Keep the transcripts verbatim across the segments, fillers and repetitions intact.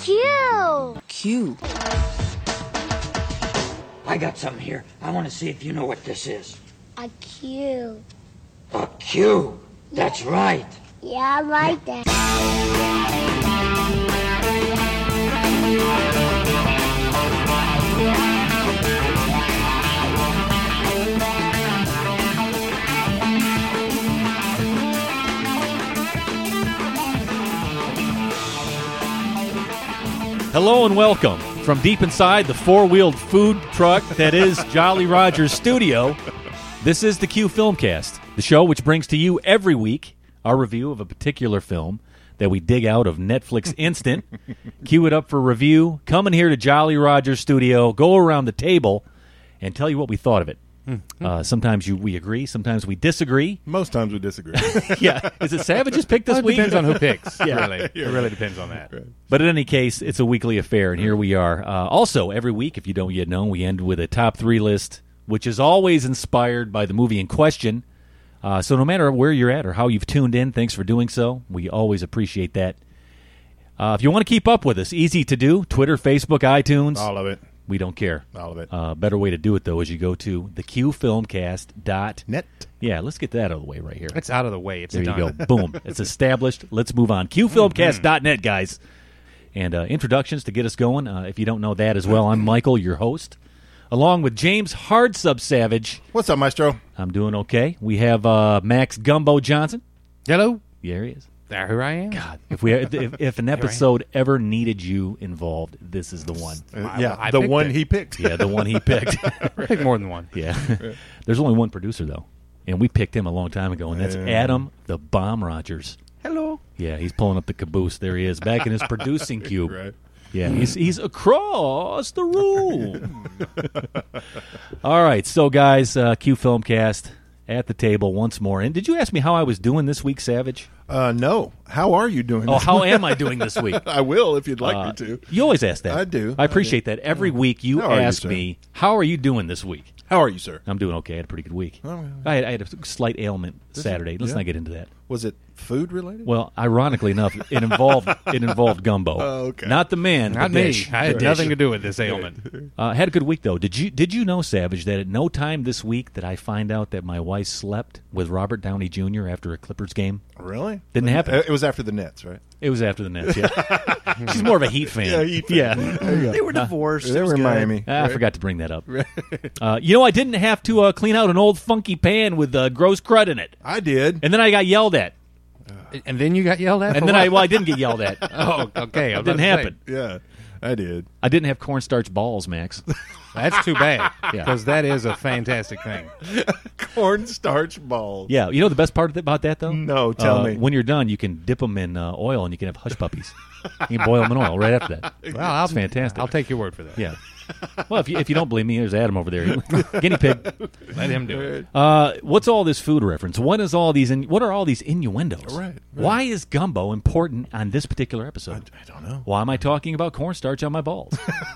Q. Q. I got something here. I want to see if you know what this is. A Q. A Q. That's right. Yeah, I like that. Hello and welcome from deep inside the four-wheeled food truck that is Jolly Roger's studio. This is the Q Filmcast, the show which brings to you every week our review of a particular film that we dig out of Netflix Instant, queue it up for review, come in here to Jolly Roger's studio, go around the table, and tell you what we thought of it. Uh, sometimes you, we agree, sometimes we disagree. Most times we disagree. Yeah. Is it Savage's pick this well, it week? Depends on who picks. Yeah. Really. It really depends on that. Right. But in any case, it's a weekly affair, and here we are. Uh, also, every week, if you don't yet know, we end with a top three list, which is always inspired by the movie in question. Uh, so no matter where you're at or how you've tuned in, thanks for doing so. We always appreciate that. Uh, if you want to keep up with us, easy to do. Twitter, Facebook, iTunes. All of it. We don't care. All of it. Uh, better way to do it, though, is you go to the q filmcast dot net. Yeah, let's get that out of the way right here. It's out of the way. It's There done. you go. Boom. It's established. Let's move on. q filmcast dot net, guys. And uh, introductions to get us going. Uh, if you don't know that as well, I'm Michael, your host, along with James Hardsub Savage. What's up, Maestro? I'm doing okay. We have uh, Max Gumbo Johnson. Hello. There he is. There who I am. God, if we if, if an episode ever needed you involved, this is the one. Uh, I- yeah, I the picked one it. he picked. Yeah, the one he picked. Pick more than one. Yeah. There's only one producer, though. And we picked him a long time ago, and that's Um, Adam the Bomb Rogers. Hello. Yeah, he's pulling up the caboose. There he is, back in his producing cube. Right. Yeah, he's he's across the room. All right, so guys, uh, Q Filmcast at the table once more. And did you ask me how I was doing this week, Savage? Uh, no. How are you doing? Oh, this how week? am I doing this week? I will if you'd like Uh, me to. You always ask that. I do. I appreciate that. Every week you How are you, ask sir? me, how are you doing this week? How are you, sir? I'm doing okay. I had a pretty good week. Oh, yeah. I, had, I had a slight ailment Saturday. Let's yeah. not get into that. Was it food related? Well, ironically enough, it involved it involved gumbo. Oh, okay. Not the man, Not the me. dish. I had The nothing dish. to do with this ailment. Uh, had a good week though. Did you did you know, Savage, that at no time this week did I find out that my wife slept with Robert Downey Junior after a Clippers game? Really? Didn't happen. Uh, It was after the Nets, right? It was after the Nets. Yeah, she's more of a Heat fan. Yeah, Heat fan. Yeah. There you go. They were divorced. They It was were in good. Miami. Ah, I forgot to bring that up. Uh, you know, I didn't have to uh, clean out an old funky pan with uh, gross crud in it, I did. and then I got yelled at, And then you got yelled at. and for then what? I well, I didn't get yelled at. Oh, okay. I It was didn't about to say, happen. Yeah, I did. I didn't have cornstarch balls, Max. That's too bad. Yeah. Because that is a fantastic thing. Cornstarch balls. Yeah, you know the best part about that though? No, tell Uh, me. When you're done, you can dip them in uh, oil, and you can have hush puppies. You can boil them in oil right after that. Well, I'll, It's fantastic. I'll take your word for that. Yeah. Well, if you, if you don't believe me, there's Adam over there. Guinea pig. Let him do it. Uh, what's all this food reference? What is all these? In, what are all these innuendos? Right, right. Why is gumbo important on this particular episode? I don't know. Why am I talking about cornstarch on my balls?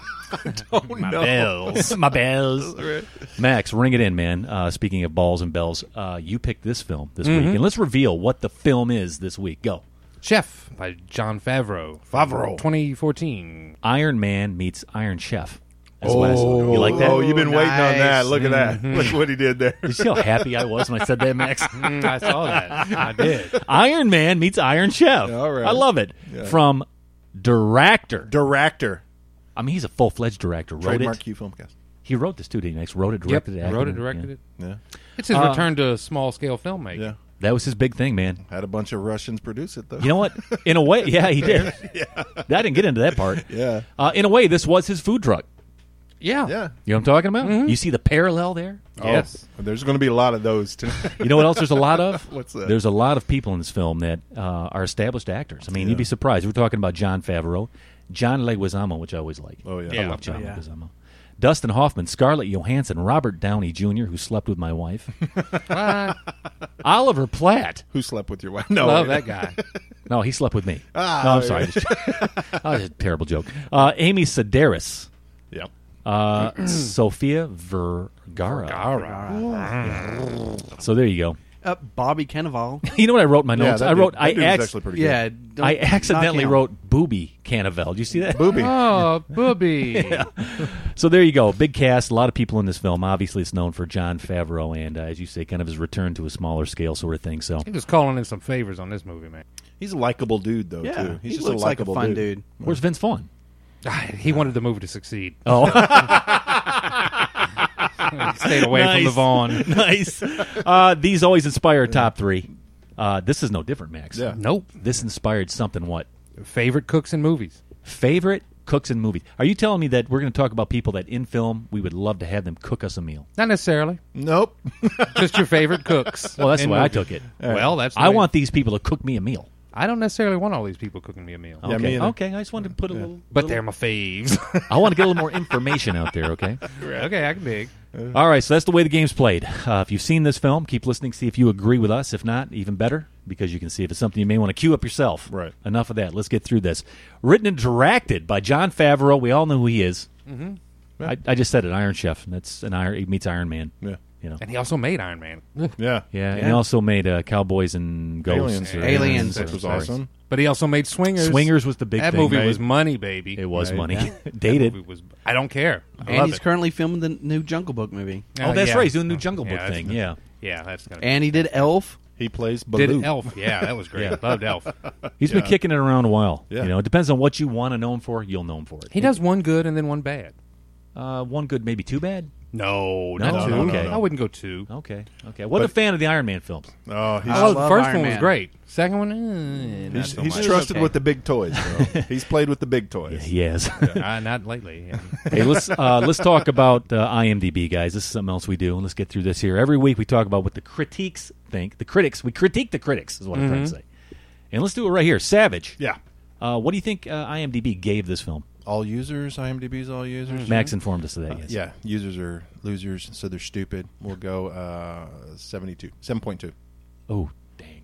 Oh, My no. bells. My bells. Max, ring it in, man. Uh, speaking of balls and bells, uh, you picked this film this week, and let's reveal what the film is this week. Go. Chef by Jon Favreau. Favreau. twenty fourteen. Iron Man meets Iron Chef. That's what I saw. You like that? Oh, you've been waiting on that. nice. Look at that. Mm-hmm. Look what he did there. Did you see how happy I was when I said that, Max? Mm, I saw that. I did. Iron Man meets Iron Chef. All right. I love it. Yeah. From director. Director. I mean, he's a full-fledged director. Wrote Trademark it. Q Filmcast. He wrote this too, didn't he? Max? Wrote it, Yep. directed it. acted Wrote it, in directed yeah. it. Yeah. It's his Uh, return to small-scale filmmaking. Yeah. That was his big thing, man. Had a bunch of Russians produce it, though. You know what? In a way, yeah, he did. yeah. I didn't get into that part. Yeah. Uh, in a way, this was his food truck. Yeah. Yeah. You know what I'm talking about? You see the parallel there? Yes. Oh, there's going to be a lot of those tonight. You know what else there's a lot of? What's that? There's a lot of people in this film that uh, are established actors. I mean, Yeah. you'd be surprised. We're talking about Jon Favreau, John Leguizamo, which I always like. Oh, yeah. I Yeah. love John Oh, yeah. Leguizamo. Dustin Hoffman, Scarlett Johansson, Robert Downey Junior, who slept with my wife, Ah, Oliver Platt. Who slept with your wife? No. love that guy. No, he slept with me. Ah, no, I'm yeah. sorry. Just, that was a terrible joke. Uh, Amy Sedaris, Yep. uh, Sofia Vergara. All right. So there you go. Uh, Bobby Cannavale. You know what I wrote in my Yeah, notes? that I wrote dude, that I dude's ac- actually pretty Yeah, good. don't I knock accidentally him. wrote Booby Cannavale. Did you see that? Booby. Oh, booby. So there you go. Big cast. A lot of people in this film. Obviously, it's known for Jon Favreau and, uh, as you say, kind of his return to a smaller scale sort of thing. So He was calling in some favors on this movie, man. He's a likable dude, though, Yeah, too. He's he just looks a like a likable fun dude. dude. where's Vince Vaughn? He wanted the movie to succeed. Oh, Stayed away from the Nice. Vaughn. nice. Uh, these always inspire top three. Uh, this is no different, Max. Yeah. Nope. This inspired something. What? Favorite cooks in movies. Favorite cooks in movies. Are you telling me that we're going to talk about people that in film we would love to have them cook us a meal? Not necessarily. Nope. Just your favorite cooks. Well, that's in the way I movies. took it. Well, that's the I way- want these people to cook me a meal. I don't necessarily want all these people cooking me a meal. Yeah, Okay. me either. Okay. I just wanted to put a little. But little- they're my faves. I want to get a little more information out there. Okay. Okay, I can dig. All right, so that's the way the game's played. Uh, if you've seen this film, keep listening, see if you agree with us. If not, even better, because you can see if it's something you may want to queue up yourself. Right. Enough of that. Let's get through this. Written and directed by Jon Favreau. We all know who he is. Mm-hmm. I, I just said it, Iron Chef. That's an Iron. He meets Iron Man. Yeah. You know. And he also made Iron Man. Yeah. Yeah, and he also made uh, Cowboys and Ghosts. Aliens. or Aliens. Which was sorry. awesome. But he also made Swingers. Swingers was the big That thing. movie made. was money, baby. It was Right. money. Yeah. Dated. That movie was. I don't care. I And love he's it. currently filming the new Jungle Book movie. Oh, Uh, that's yeah. right. He's doing the new Jungle Book Yeah, that's thing. the- Yeah. Yeah, that's gonna. And he did Elf. He plays Baloo. Did Elf? Yeah, that was great. Yeah. Loved Elf. He's been Yeah. kicking it around a while. Yeah. You know, it depends on what you want to know him for. You'll know him for it. He does one good and then one bad. Uh, one good, maybe two bad. No, No, not two. no, no, no. I wouldn't go two. Okay, okay. Wasn't a fan of the Iron Man films. Oh, he's, I Well, the love first Iron one was Man. great. Second one, eh, not he's, so he's much. trusted Okay. with the big toys, bro. He's played with the big toys. He has. Uh, not lately. Yeah. Hey, let's uh, let's talk about uh, IMDb, guys. This is something else we do, and let's get through this here. Every week we talk about what the critiques think. The critics, we critique the critics, is what I'm trying to say. And let's do it right here. Savage. Yeah. Uh, what do you think uh, IMDb gave this film? All users, IMDb's all users. Max informed us of that. Uh, Yes. yeah, users are losers, so they're stupid. We'll go uh, seventy-two, seven point two. Oh, dang.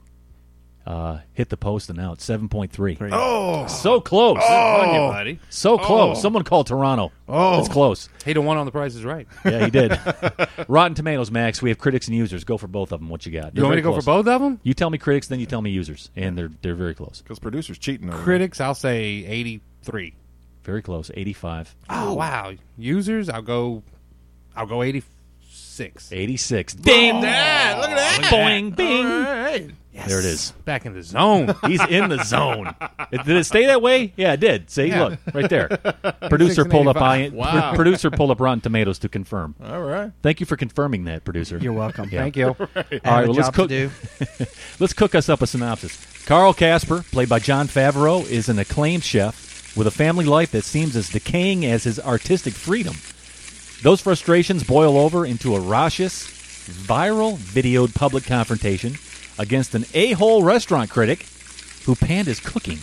Uh, hit the post and out. Seven point three. Oh, So close. On you, buddy. So close. Someone called Toronto. Oh. It's close. He the one on The Price is Right. Yeah, he did. Rotten Tomatoes, Max. We have critics and users. Go for both of them. What you got? You want me to go for both of them? You tell me critics, then you tell me users, and they're they're very close. because producers cheating over Critics, I'll say eighty-three. Very close. eighty-five. Oh wow! Users, I'll go. I'll go eighty-six. eighty-six. Damn that! Look at that! Boing, bing. Right. Yes. There it is. Back in the zone. He's in the zone. It- did it stay that way? Yeah, it did. See, Yeah. look right there. Producer and pulled up. eighty-five. I, Wow. pr- producer pulled up Rotten Tomatoes to confirm. All right. Thank you for confirming that, producer. You're welcome. Yeah. Thank you. All I right, have well, a let's job cook. to do. Let's cook us up a synopsis. Carl Casper, played by Jon Favreau, is an acclaimed chef with a family life that seems as decaying as his artistic freedom. Those frustrations boil over into a raucous, viral videoed public confrontation against an a-hole restaurant critic who panned his cooking.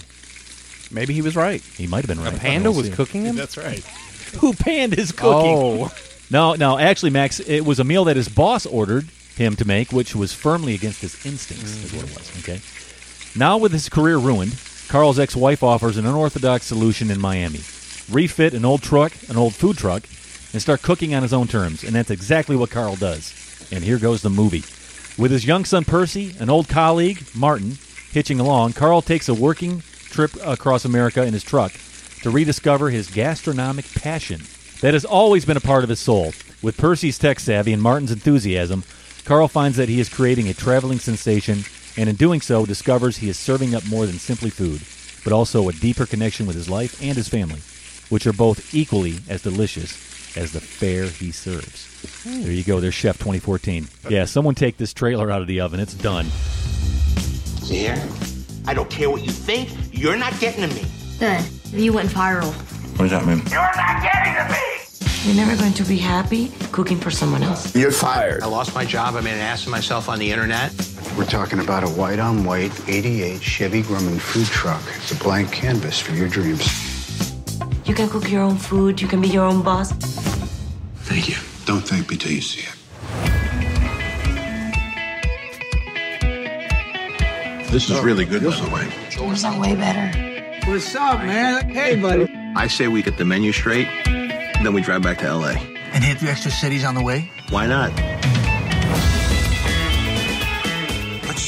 Maybe he was right. He might have been right. Panda We'll was see. cooking him. That's right. Who panned his cooking? Oh, No, no, actually, Max, it was a meal that his boss ordered him to make, which was firmly against his instincts, is what it was, okay? Now with his career ruined, Carl's ex-wife offers an unorthodox solution in Miami. Refit an old truck, an old food truck, and start cooking on his own terms, and that's exactly what Carl does. And here goes the movie. With his young son Percy, an old colleague, Martin, hitching along, Carl takes a working trip across America in his truck to rediscover his gastronomic passion that has always been a part of his soul. With Percy's tech savvy and Martin's enthusiasm, Carl finds that he is creating a traveling sensation, and in doing so discovers he is serving up more than simply food, but also a deeper connection with his life and his family, which are both equally as delicious as the fare he serves. There you go. There's Chef twenty fourteen. Yeah, someone take this trailer out of the oven. It's done. See here? I don't care what you think. You're not getting to me. Good. You went viral. What does that mean? You're not getting to me. You're never going to be happy cooking for someone else. You're fired. I lost my job. I made an ass of myself on the internet. We're talking about a white-on-white eighty-eight Chevy Grumman food truck. It's a blank canvas for your dreams. You can cook your own food. You can be your own boss. Thank you. Don't thank me till you see it. This is really good, by the way. Yours are way better. What's up, man? Hey, buddy. I say we get the menu straight, then we drive back to L A. And hit the extra cities on the way? Why not?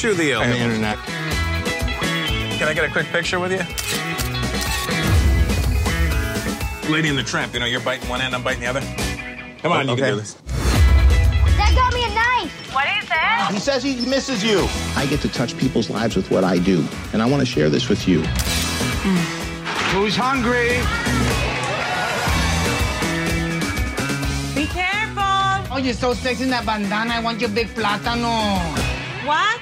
you the On the internet. Can I get a quick picture with you? Lady and the Tramp, you know, you're biting one end, I'm biting the other. Come on, you Okay. can do this. Dad got me a knife. What is it? He says he misses you. I get to touch people's lives with what I do, and I want to share this with you. Who's hungry? Be careful. Oh, you're so sexy in that bandana. I want your big plátano. What?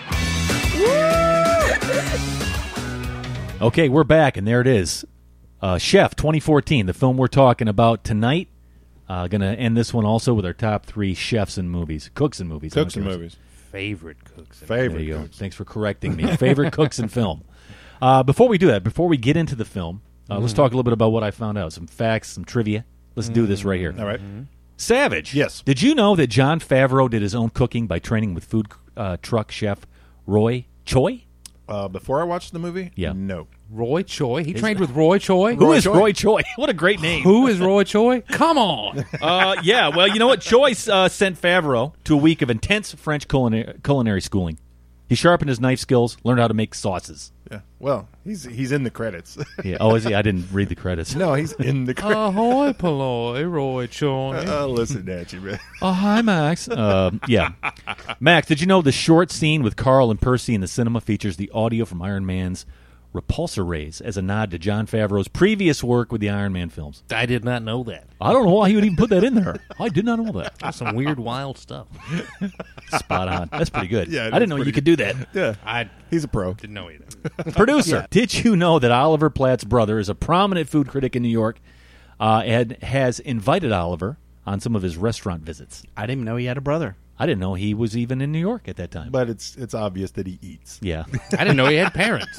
Okay, we're back, and there it is. Uh, Chef twenty fourteen, the film we're talking about tonight. Uh, going to end this one also with our top three chefs in movies. Cooks in movies. Cooks in in movies. Favorite cooks. Favorite There you go. cooks. Thanks for correcting me. Favorite cooks in film. Uh, before we do that, before we get into the film, uh, let's talk a little bit about what I found out. Some facts, some trivia. Let's do this right here. All right. Savage. Yes. Did you know that Jon Favreau did his own cooking by training with food uh, truck chef Roy Choi? Uh, before I watched the movie? Yeah. No. Roy Choi. He trained with Roy Choi. Who is Choi. Roy Choi? What a great name. Who is Roy Choi? Come on. Uh, yeah, well, you know what? Choi uh, sent Favreau to a week of intense French culinary, culinary schooling. He sharpened his knife skills, learned how to make sauces. Yeah. Well, he's he's in the credits. Yeah. Oh, is he? I didn't read the credits. No, he's in the credits. Ahoy, polloi, Roy Choi. Uh, listen at you, man. Oh, hi, Max. Uh, yeah. Max, did you know the short scene with Carl and Percy in the cinema features the audio from Iron Man's repulsor rays as a nod to Jon Favreau's previous work with the Iron Man films? I did not know that. I don't know why he would even put that in there. I did not know that. That's some weird, wild stuff. Spot on. That's pretty good. Yeah, it I is didn't know you pretty could do that. Yeah. I He's a pro. didn't know either. Producer, did you know that Oliver Platt's brother is a prominent food critic in New York uh, and has invited Oliver on some of his restaurant visits? I didn't even know he had a brother. I didn't know he was even in New York at that time. But it's it's obvious that he eats. Yeah. I didn't know he had parents.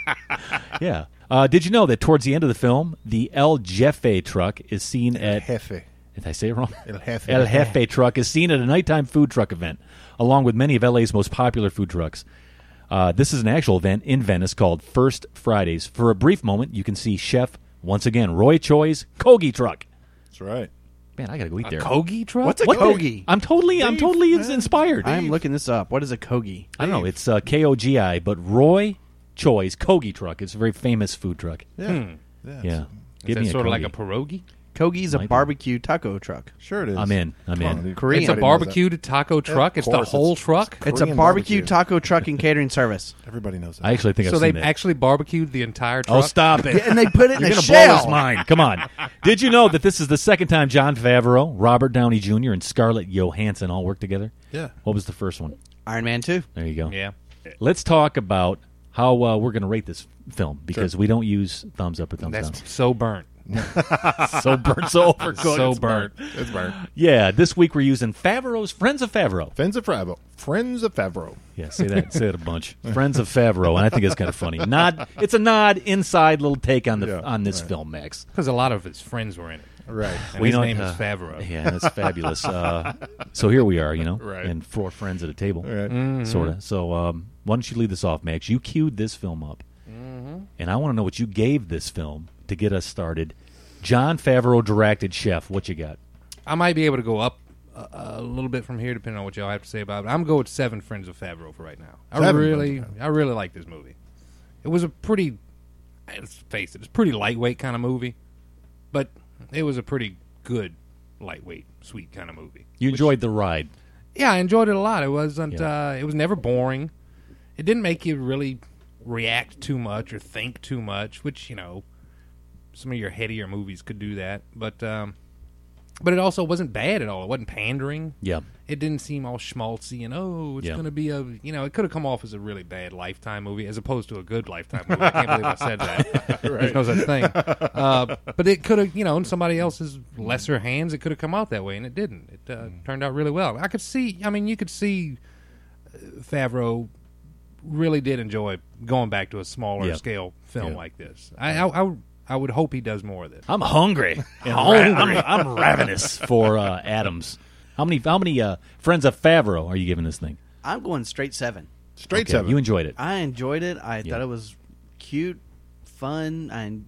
Yeah. Uh, did you know that towards the end of the film, the El Jefe truck is seen at... Jefe. Did I say it wrong? El Jefe. El Jefe truck is seen at a nighttime food truck event, along with many of L A's most popular food trucks. Uh, this is an actual event in Venice called First Fridays. For a brief moment, you can see Chef, once again, Roy Choi's Kogi truck. That's right. Man, I gotta go eat A there. Kogi truck? What's a What the- Kogi? I'm totally, I'm Dave, totally man. inspired. I am looking this up. What is a Kogi? I don't know. It's uh, K O G I, but Roy Choi's Kogi truck. It's a very famous food truck. Yeah. Hmm. Yeah. Yeah. Is Give that me a sort of like Kogi. a pierogi? Kogi's a Might be. barbecue taco truck. Sure it is. I'm in. I'm Come in. on, dude. Korean. It's a Everybody knows barbecued taco truck. It's the course, whole it's- truck. It's a Korean barbecue, barbecue. taco truck and catering service. that. Everybody knows that. I actually think So I've they seen that. actually barbecued the entire truck? Oh, stop it. And they put it in You're a going to blow his shell. mind. Come on. Did you know that this is the second time Jon Favreau, Robert Downey Junior, and Scarlett Johansson all worked together? Yeah. What was the first one? Iron Man two. There you go. Yeah. Let's talk about how uh, we're going to rate this film because we don't use thumbs up or thumbs That's so burnt. down. So burnt, so overcooked. So it's burnt. It's burnt. Yeah, this week we're using Favreau's Friends of Favreau. Friends of Favreau. Friends of Favreau. Yeah, say that, say that a bunch. Friends of Favreau, and I think it's kind of funny. Nod, it's a nod, inside little take on the Yeah, on this right. film, Max. Because a lot of his friends were in it. Right. And We his don't- name uh, is Favreau. Yeah, that's fabulous. Uh, so here we are, you know, Right. and four friends at a table, Right. sort of. So um, why don't you lead this off, Max? You queued this film up, and I want to know what you gave this film to get us started. Jon Favreau directed Chef. What you got? I might be able to go up a, a little bit from here, depending on what y'all have to say about it. I'm going with seven Friends of Favreau for right now. I Seven really, Friends of I really like this movie. It was a pretty, let's face it, it's a pretty lightweight kind of movie, but it was a pretty good lightweight, sweet kind of movie. You Which- enjoyed the ride. Yeah, I enjoyed it a lot. It wasn't. Yeah. Uh, it was never boring. It didn't make you really react too much or think too much, which you know, some of your headier movies could do that. But um, but it also wasn't bad at all. It wasn't pandering. Yeah. It didn't seem all schmaltzy and oh, it's Yeah. going to be a you know. It could have come off as a really bad Lifetime movie as opposed to a good Lifetime movie. I can't believe I said that. There's no such thing. Uh, but it could have, you know, in somebody else's lesser hands, it could have come out that way, and it didn't. It uh, turned out really well. I could see. I mean, you could see uh, Favreau really did enjoy going back to a smaller Yeah. scale film Yeah. like this. I, I, I I would hope he does more of this. I'm hungry. And ra- I'm, I'm ravenous for uh, Adams. How many how many uh, Friends of Favreau are you giving this thing? I'm going straight seven. Straight Okay, seven. You enjoyed it. I enjoyed it. I Yeah. thought it was cute, fun, and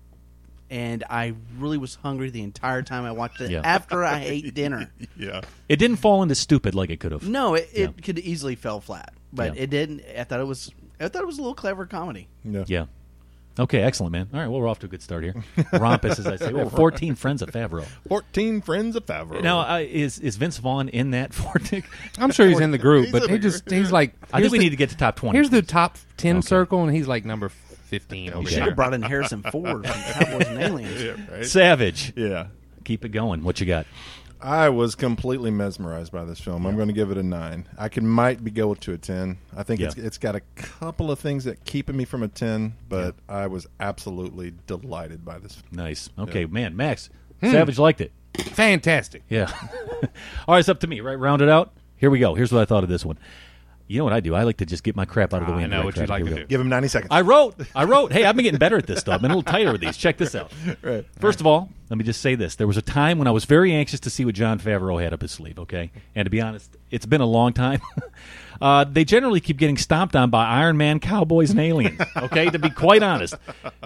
and I really was hungry the entire time I watched it. Yeah. After I ate dinner, yeah. It didn't fall into stupid like it could have. no, it, it Yeah. could easily fell flat. but Yeah. it didn't. I thought it was. I thought it was a little clever comedy. Yeah. Yeah. Okay, excellent, man. All right, well, we're off to a good start here. Rompus, as I say. Well, fourteen Friends of Favreau. fourteen Friends of Favreau. Now, uh, is is Vince Vaughn in that fourteen? I'm sure he's in the group, He's but in he the just group. he's like. I think here's we the- need to get to top twenty. Here's the top ten Okay. circle, and he's like number fifteen over Should here. have brought in Harrison Ford from Cowboys and Aliens. Yeah, right? Savage. Yeah. Keep it going. What you got? I was completely mesmerized by this film. I'm going to give it a nine. I could might be go to a ten. I think Yeah. it's it's got a couple of things that keeping me from a ten, but I was absolutely delighted by this. Nice. Okay, Yeah. man, Max. Hmm. Savage liked it. Fantastic. Yeah. All right, it's up to me, right? Round it out. Here we go. Here's what I thought of this one. You know what I do? I like to just get my crap out of the way. I and know write what crap. you'd like Here to we go. do. Give him ninety seconds. I wrote. I wrote. Hey, I've been getting better at this stuff. I've been a little tighter with these. Check this out. Right. First of all, let me just say this. There was a time when I was very anxious to see what Jon Favreau had up his sleeve, okay? And to be honest, it's been a long time. uh, they generally keep getting stomped on by Iron Man, Cowboys, and Aliens, okay? To be quite honest.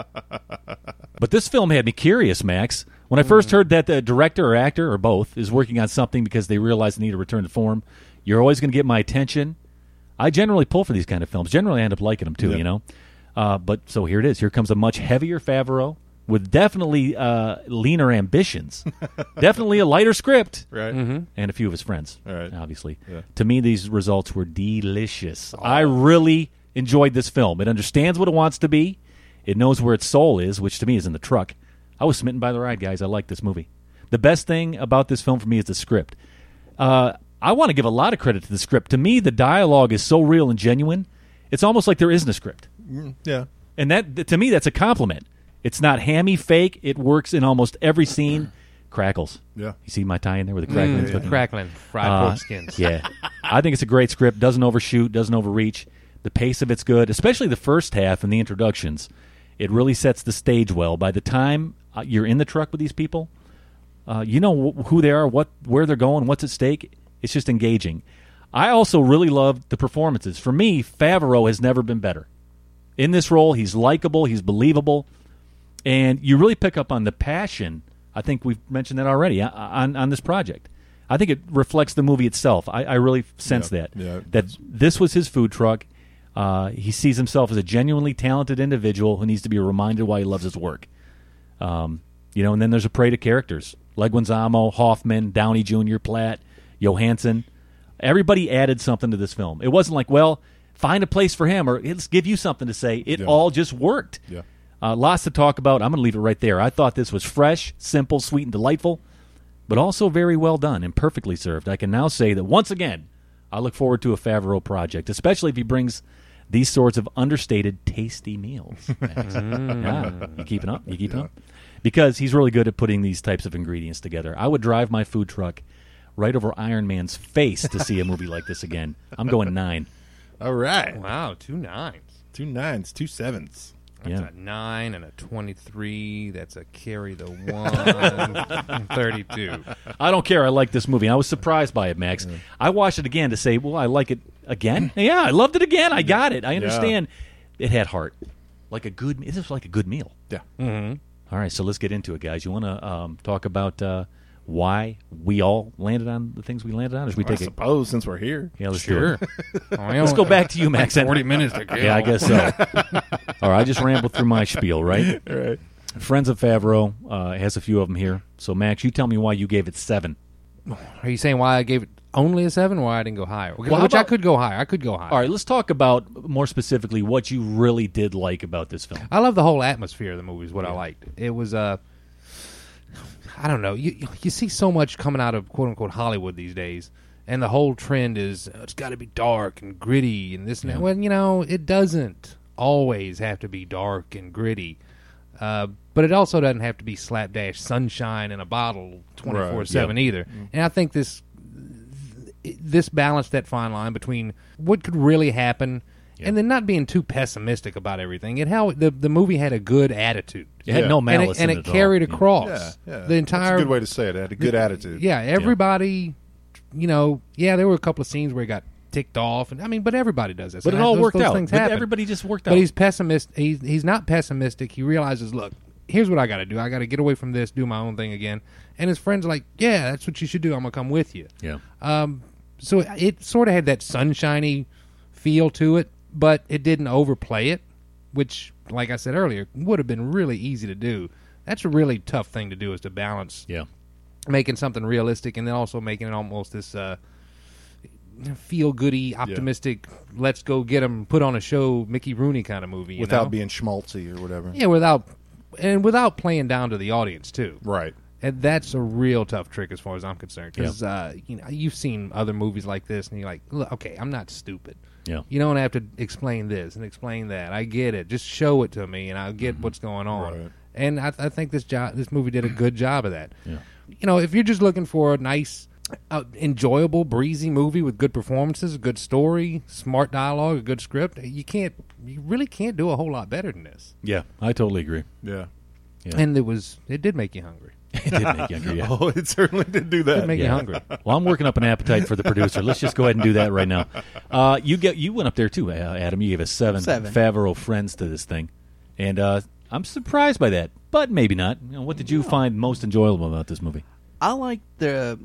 But this film had me curious, Max. When I first heard that the director or actor, or both, is working on something because they realize they need to return to form, you're always going to get my attention. I generally pull for these kind of films. Generally, I end up liking them, too, Yeah. you know? Uh, but so here it is. Here comes a much heavier Favreau with definitely uh, leaner ambitions. Definitely a lighter script. Right. Mm-hmm. And a few of his friends, All right. obviously. Yeah. To me, these results were delicious. I really enjoyed this film. It understands what it wants to be. It knows where its soul is, which to me is in the truck. I was smitten by the ride, guys. I like this movie. The best thing about this film for me is the script. Uh, I want to give a lot of credit to the script. To me, the dialogue is so real and genuine. It's almost like there isn't a script. Mm, yeah. And that, to me, that's a compliment. It's not hammy, fake. It works in almost every scene. Crackles. Yeah. You see my tie in there with the crackling? Mm, the crackling fried Uh, pork skins. Yeah. I think it's a great script. Doesn't overshoot, doesn't overreach. The pace of it's good, especially the first half and the introductions. It really sets the stage well. By the time uh, you're in the truck with these people, uh, you know wh- who they are, what, where they're going, what's at stake. It's just engaging. I also really loved the performances. For me, Favreau has never been better. In this role, he's likable, he's believable, and you really pick up on the passion. I think we've mentioned that already uh, on, on this project. I think it reflects the movie itself. I, I really sense Yeah, that. yeah. That this was his food truck. Uh, he sees himself as a genuinely talented individual who needs to be reminded why he loves his work. Um, you know, and then there's a parade of characters. Leguizamo, Hoffman, Downey Junior, Platt, Johansson. Everybody added something to this film. It wasn't like, well, find a place for him or let's give you something to say. It Yeah. all just worked. Yeah. Uh, lots to talk about. I'm going to leave it right there. I thought this was fresh, simple, sweet, and delightful, but also very well done and perfectly served. I can now say that once again, I look forward to a Favreau project, especially if he brings these sorts of understated, tasty meals. Max. Yeah. You keeping up? You keeping up? Because he's really good at putting these types of ingredients together. I would drive my food truck right over Iron Man's face to see a movie like this again. I'm going nine. All right. Wow, two nines. Two nines, two sevens. That's Yeah. a nine and a twenty-three. That's a carry the one. thirty-two. I don't care. I like this movie. I was surprised by it, Max. I watched it again to say, well, I like it again. Yeah, I loved it again. I got it. I understand. It had heart. Like a good. This is like a good meal. Yeah. Mm-hmm. All right, so let's get into it, guys. You want to um, talk about uh, why we all landed on the things we landed on? Or should we I take it? suppose since we're here. Yeah, let's Sure. do it. Let's go back to you, Max. forty minutes to kill. Yeah, I guess so. All right, I just rambled through my spiel, right? All right. Friends of Favreau uh, has a few of them here. So, Max, you tell me why you gave it seven. Are you saying why I gave it only a seven, or why I didn't go higher? Which how I about- could go higher. I could go higher. All right, let's talk about more specifically what you really did like about this film. I love the whole atmosphere of the movie is what I liked. It was, uh, I don't know, you you see so much coming out of quote-unquote Hollywood these days, and the whole trend is uh, it's got to be dark and gritty and this and that. Well, you know, it doesn't always have to be dark and gritty, uh, but it also doesn't have to be slapdash sunshine in a bottle twenty-four seven Right, yeah. either. And I think this this balanced that fine line between what could really happen and then not being too pessimistic about everything. And how the the movie had a good attitude. It had Yeah. no And malice it, and in it it at carried all. across Yeah, yeah. the entire. That's a good way to say it. It had a good attitude. Yeah, everybody. You know, yeah, there were a couple of scenes where he got ticked off, and I mean, but everybody does this. But it And all those- worked those out. Things But happen. everybody just worked But out. he's pessimist. He's he's not pessimistic. He realizes, look, here's what I got to do. I got to get away from this, do my own thing again. And his friends are like, yeah, that's what you should do. I'm gonna come with you. Yeah. Um. So it sort of had that sunshiny feel to it, but it didn't overplay it, which, like I said earlier, would have been really easy to do. That's a really tough thing to do, is to balance yeah. making something realistic and then also making it almost this uh, feel-goody, optimistic, yeah. let's go get them, put on a show, Mickey Rooney kind of movie. You without know? being schmaltzy or whatever. Yeah, without and without playing down to the audience, too. Right. And that's a real tough trick as far as I'm concerned. Because yeah. uh, you know, you've seen other movies like this, and you're like, look, okay, I'm not stupid. Yeah. You don't have to explain this and explain that. I get it. Just show it to me, and I'll get mm-hmm. what's going on. Right. And I, th- I think this job, this movie did a good job of that. Yeah. You know, if you're just looking for a nice, uh, enjoyable, breezy movie with good performances, a good story, smart dialogue, a good script, you can't, you really can't do a whole lot better than this. Yeah, I totally agree. Yeah. yeah. And it was, it did make you hungry. It did make you hungry, yeah. Oh, it certainly did do that. It did make yeah. you hungry. Well, I'm working up an appetite for the producer. Let's just go ahead and do that right now. Uh, you get, you went up there too, uh, Adam. You gave us seven, seven. Favreau friends to this thing. And uh, I'm surprised by that, but maybe not. You know, what did you find most enjoyable about this movie? I like the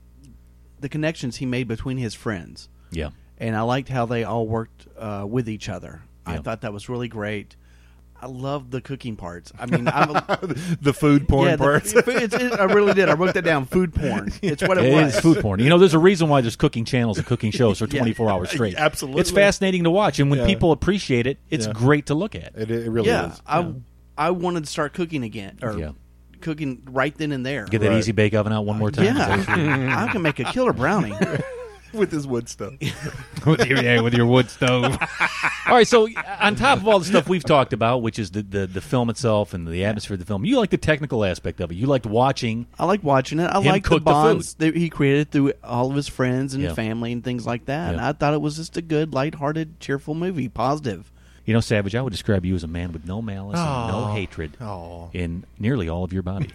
the connections he made between his friends. Yeah. And I liked how they all worked uh, with each other. Yeah. I thought that was really great. I love the cooking parts. I mean, I'm a, the food porn yeah, parts. The, it's, it, I really did. I wrote that down. Food porn. It's what it, it was. It is food porn. You know, there's a reason why there's cooking channels and cooking shows for twenty-four hours straight. Absolutely. It's fascinating to watch, and when yeah. people appreciate it, it's yeah. great to look at. It, it really yeah, is. I, yeah. I wanted to start cooking again, or yeah. cooking right then and there. Get that right. easy bake oven out one more time. Yeah, I can make a killer brownie. With his wood stove. with, your, yeah, with your wood stove. All right, so on top of all the stuff we've talked about, which is the, the, the film itself and the atmosphere of the film, you like the technical aspect of it. You liked watching. I like watching it. I him like the cook the bonds that he created through all of his friends and Yeah. family and things like that. And Yeah. I thought it was just a good, lighthearted, cheerful movie. Positive. You know, Savage, I would describe you as a man with no malice and no hatred Oh. in nearly all of your body.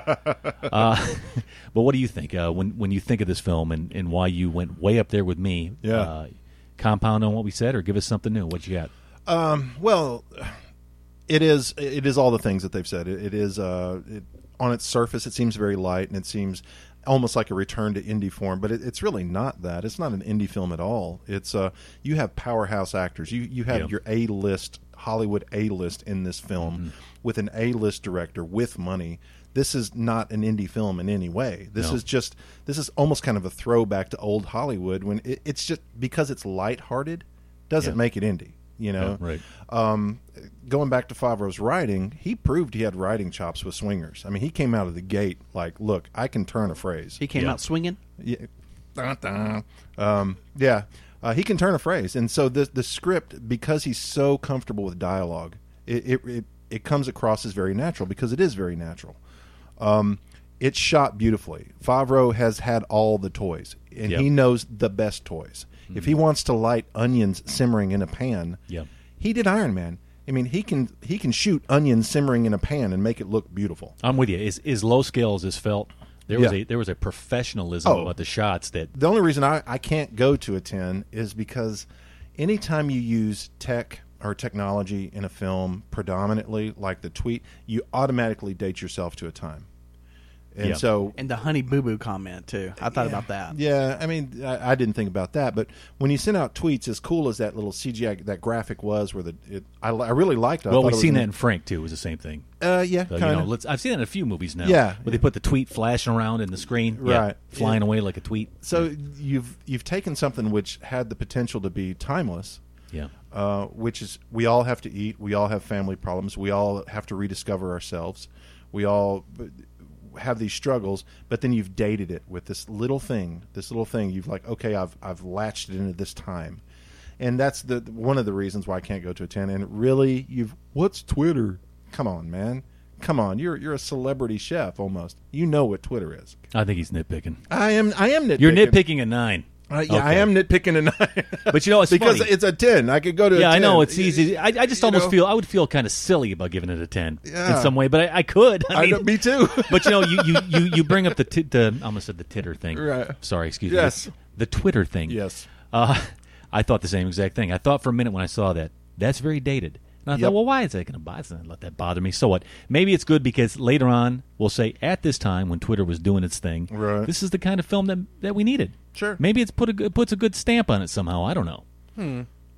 uh, but what do you think uh, when when you think of this film and, and why you went way up there with me? Yeah. Uh, compound on what we said or give us something new? What you got? Um, well, it is it is all the things that they've said. It, it is uh, it, on its surface, it seems very light, and it seems almost like a return to indie form, but it, it's really not that. It's not an indie film at all. It's uh, you have powerhouse actors. You you have Yeah. your A list Hollywood A list in this film Mm-hmm. with an A list director with money. This is not an indie film in any way. This No. is just this is almost kind of a throwback to old Hollywood when it, it's just because it's lighthearted doesn't Yeah. make it indie. You know, Yeah, right. Um, going back to Favreau's writing, he proved he had writing chops with Swingers. I mean, he came out of the gate like, "Look, I can turn a phrase." He came Yeah. out swinging. Yeah, Dun, dun. Um, yeah. Uh, he can turn a phrase, and so the the script, because he's so comfortable with dialogue, it it it, it comes across as very natural because it is very natural. Um, it's shot beautifully. Favreau has had all the toys, and Yep. he knows the best toys. Mm-hmm. If he wants to light onions simmering in a pan, Yep. he did Iron Man. I mean, he can he can shoot onions simmering in a pan and make it look beautiful. I'm with you. Is is low scale as this felt? There was Yeah. a there was a professionalism Oh. about the shots that The only reason I, I can't go to a ten is because anytime you use tech or technology in a film predominantly, like the tweet, you automatically date yourself to a time. And Yeah. so, And the honey boo boo comment, too. I thought about that. yeah, I mean, I, I didn't think about that, but when you send out tweets, as cool as that little C G I, that graphic was, where the it, I, I really liked it. I well, thought we've it was seen in- that in Frank too. It was the same thing. Uh, yeah, So, you kind know, of. let's, I've seen that in a few movies now. Yeah. where they put the tweet flashing around in the screen, yeah, Right. flying Yeah. away like a tweet. So you've you've taken something which had the potential to be timeless. Yeah. Uh, which is we all have to eat. We all have family problems. We all have to rediscover ourselves. We all b- have these struggles. But then you've dated it with this little thing. This little thing. You've like, okay, I've I've latched it into this time, and that's the one of the reasons why I can't go to a ten. And really, you've what's Twitter? Come on, man. Come on. You're you're a celebrity chef almost. You know what Twitter is. I think he's nitpicking. I am. I am nitpicking. You're nitpicking a nine. Uh, yeah, I Okay. am nitpicking a nine. But you know, it's because funny. it's a ten. I could go to. Yeah, a ten. I know it's easy. I, I just You almost know? feel I would feel kind of silly about giving it a ten Yeah. in some way, but I, I could. I I mean, know, me too. But you know, you you, you, you bring up the t- the I almost said the titter thing. Right. Sorry, excuse Yes. me. The, the Twitter thing. Yes. Uh, I thought the same exact thing. I thought for a minute when I saw that that's very dated. And I Yep. thought, well, why is that going to bother? Let that bother me. So what? Maybe it's good because later on we'll say at this time when Twitter was doing its thing, Right. this is the kind of film that that we needed. Sure. Maybe it's put a good- puts a good stamp on it somehow. I don't know. Hmm.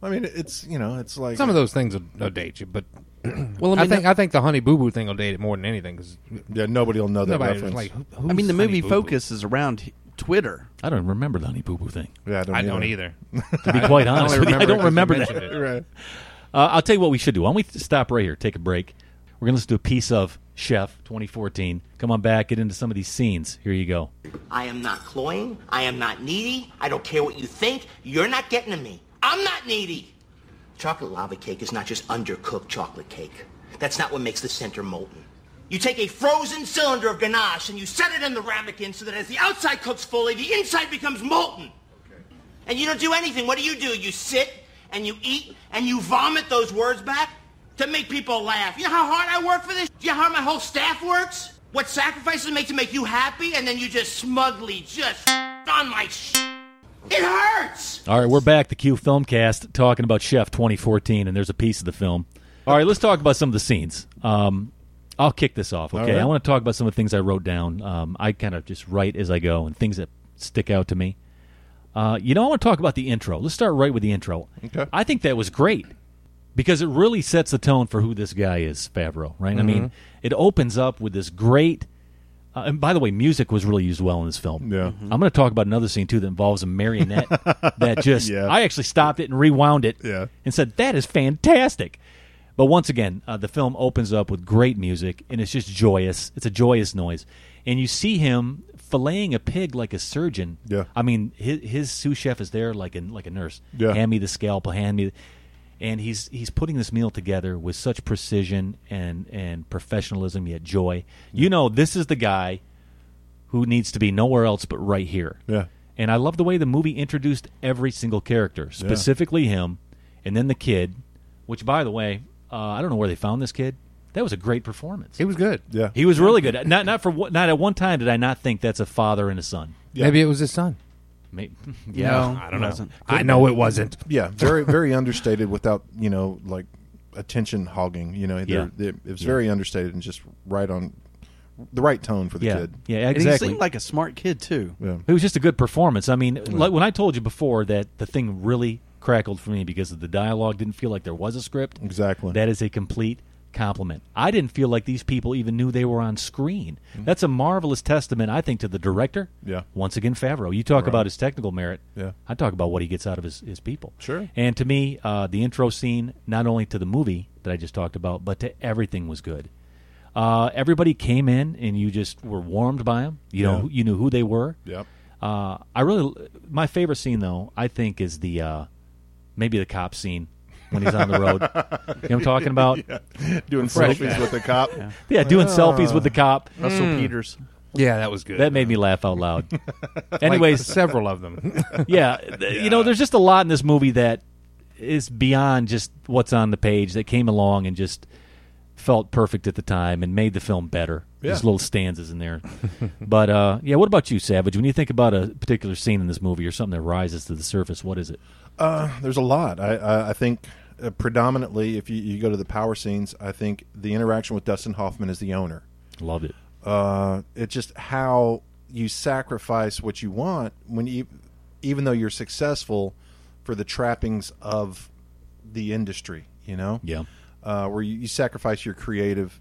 I mean, it's you know, it's like some of those things will, will date you, but Well, I I, mean, think that- I think the Honey Boo Boo thing will date it more than anything. Cause yeah, nobody will know that nobody reference. Like, who, I mean, the who's movie Honey Boo Boo? focuses around Twitter. I don't remember the Honey Boo Boo thing. yeah, I don't, I either. don't either. To be quite I honest only with you, I remember don't it 'cause remember you that. mentioned it. Right. Uh, I'll tell you what we should do. Why don't we stop right here, take a break. We're going to listen to a piece of Chef twenty fourteen. Come on back, get into some of these scenes. Here you go. I am not cloying. I am not needy. I don't care what you think. You're not getting to me. I'm not needy. Chocolate lava cake is not just undercooked chocolate cake. That's not what makes the center molten. You take a frozen cylinder of ganache and you set it in the ramekin so that as the outside cooks fully, the inside becomes molten. Okay. And you don't do anything. What do you do? You sit and you eat and you vomit those words back to make people laugh. You know how hard I work for this? Do you know how my whole staff works? What sacrifices I make to make you happy? And then you just smugly just on my sh**. It hurts! All right, we're back, the Q Filmcast, talking about Chef twenty fourteen, and there's a piece of the film. All right, let's talk about some of the scenes. Um, I'll kick this off, okay? right. I want to talk about some of the things I wrote down. Um, I kind of just write as I go, and things that stick out to me. Uh, you know, I want to talk about the intro. Let's start right with the intro. Okay. I think that was great because it really sets the tone for who this guy is, Favreau, right? Mm-hmm. I mean, it opens up with this great... Uh, and by the way, music was really used well in this film. Yeah. I'm going to talk about another scene, too, that involves a marionette that just... Yeah. I actually stopped it and rewound it Yeah. and said, that is fantastic. But once again, uh, the film opens up with great music, and it's just joyous. It's a joyous noise. And you see him filleting a pig like a surgeon. Yeah. I mean, his, his sous chef is there like a, like a nurse. Yeah. Hand me the scalpel, hand me... The, and he's he's putting this meal together with such precision and, and professionalism, yet joy. You know, this is the guy who needs to be nowhere else but right here. Yeah. And I love the way the movie introduced every single character, specifically him, and then the kid, which, by the way, uh, I don't know where they found this kid. That was a great performance. He was good. Yeah. He was really good. Not not for not at one time did I not think that's a father and a son. Yeah. Maybe it was his son. Maybe, yeah, No, I don't it know. wasn't. I know it wasn't. Yeah, very very understated without you know like attention hogging. You know, Yeah. They're- they- it was Yeah. very understated and just right on the right tone for the Yeah, kid. yeah, And exactly. he seemed like a smart kid, too. Yeah. It was just a good performance. I mean, like when I told you before that the thing really crackled for me because of the dialogue didn't feel like there was a script. Exactly. That is a complete compliment. I didn't feel like these people even knew they were on screen. That's a marvelous testament, I think, to the director. Yeah. Once again, Favreau. You talk Right. about his technical merit. Yeah. I talk about what he gets out of his, his people. Sure. And to me, uh, the intro scene, not only to the movie that I just talked about, but to everything was good. Uh, everybody came in, and you just were warmed by them. You know, Yeah. you knew who they were. Yep. Uh, I really, my favorite scene though, I think, is the uh, maybe the cop scene when he's on the road. You know what I'm talking about? Yeah. Doing Fresh. selfies with the cop. Yeah. Yeah, doing Ah. selfies with the cop. Russell Peters. Yeah, that was good. That made me laugh out loud. Like Anyways, several of them. yeah, th- you know, there's just a lot in this movie that is beyond just what's on the page that came along and just felt perfect at the time and made the film better. Yeah. There's little stanzas in there. But, uh, yeah, what about you, Savage? When you think about a particular scene in this movie or something that rises to the surface, what is it? Uh, there's a lot. I I, I think uh, predominantly, if you, you go to the power scenes, I think the interaction with Dustin Hoffman as the owner. Loved it. Uh, it's just how you sacrifice what you want when you, even though you're successful, for the trappings of the industry. You know, Yeah. uh, where you, you sacrifice your creative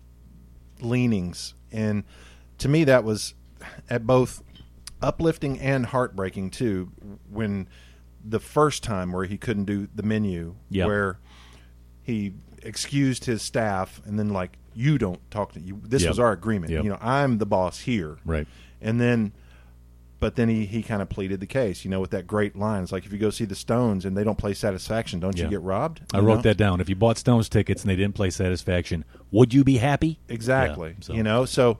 leanings, and to me that was at both uplifting and heartbreaking too. When the first time where he couldn't do the menu, Yeah. where he excused his staff and then like, you don't talk to you. This Yep. was our agreement. Yep. You know, I'm the boss here. Right. And then, but then he, he kind of pleaded the case, you know, with that great line. It's like, if you go see the Stones and they don't play Satisfaction, don't Yeah. you get robbed? I You wrote know? that down. If you bought Stones tickets and they didn't play Satisfaction, would you be happy? Exactly. Yeah, so. You know, so,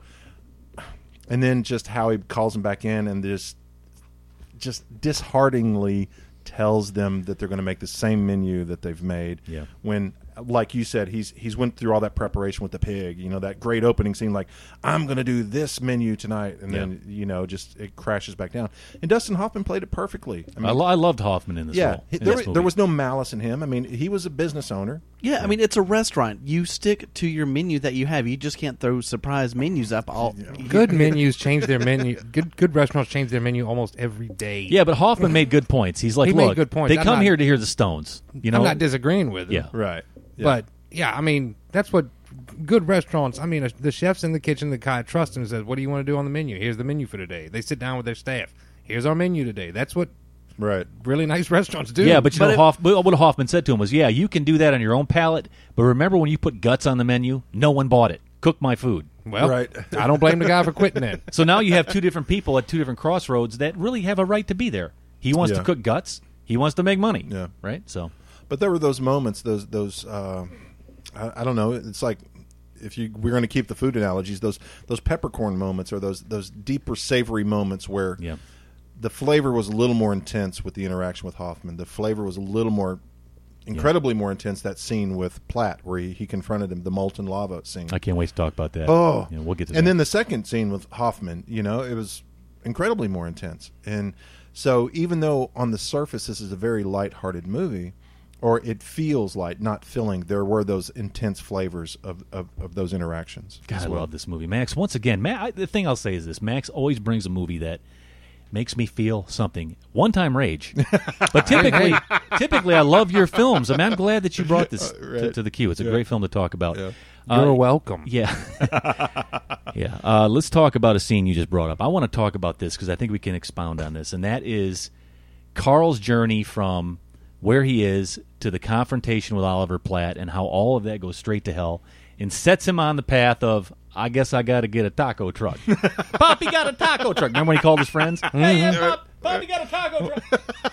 and then just how he calls them back in and just, just dishearteningly tells them that they're going to make the same menu that they've made. Yeah. When, like you said, he's he's went through all that preparation with the pig. You know, that great opening scene, like, I'm going to do this menu tonight, and Yeah. then you know, just it crashes back down. And Dustin Hoffman played it perfectly. I, lo- I loved Hoffman in this yeah, role. he- in there, this there movie. was no malice in him. I mean, he was a business owner. Yeah, I mean, it's a restaurant. You stick to your menu that you have. You just can't throw surprise menus up. All Good menus change their menu. Good good restaurants change their menu almost every day. Yeah, but Hoffman made good points. He's like, He look, made good points. they I'm come not- here to hear the Stones. You know, I'm not disagreeing with him. Yeah. Right. Yeah. But, yeah, I mean, that's what good restaurants, I mean, the chefs in the kitchen, the guy trusts him and says, what do you want to do on the menu? Here's the menu for today. They sit down with their staff. Here's our menu today. That's what right. really nice restaurants do. Yeah, but you But know, it- Hoff, what Hoffman said to him was, yeah, you can do that on your own palate, but remember when you put guts on the menu, no one bought it. Cook my food. Well, I don't blame the guy for quitting that. So now you have two different people at two different crossroads that really have a right to be there. He wants Yeah. to cook guts. He wants to make money. Yeah. Right? So, But there were those moments, those those uh, I, I don't know. It's like if you we're going to keep the food analogies, those those peppercorn moments or those those deeper savory moments where yeah. the flavor was a little more intense with the interaction with Hoffman. The flavor was a little more, incredibly more intense. That scene with Platt where he, he confronted him, the molten lava scene. I can't wait to talk about that. Oh, Yeah, we'll get to and that. then the second scene with Hoffman, you know, it was incredibly more intense. And so, even though on the surface this is a very lighthearted movie, or it feels light, not filling, there were those intense flavors of, of, of those interactions. God, as I well. love this movie. Max, once again, Ma I, the thing I'll say is this. Max always brings a movie that makes me feel something. One-time rage. But typically, typically I love your films. I mean, I'm glad that you brought this Uh, to, right. to the queue. It's a Yeah. great film to talk about. Yeah. You're welcome. Yeah. yeah. Uh, let's talk about a scene you just brought up. I want to talk about this because I think we can expound on this, and that is Carl's journey from where he is to the confrontation with Oliver Platt and how all of that goes straight to hell and sets him on the path of, I guess I got to get a taco truck. Poppy got a taco truck. Remember when he called his friends? Hey, yeah, Pop, Poppy got a taco truck.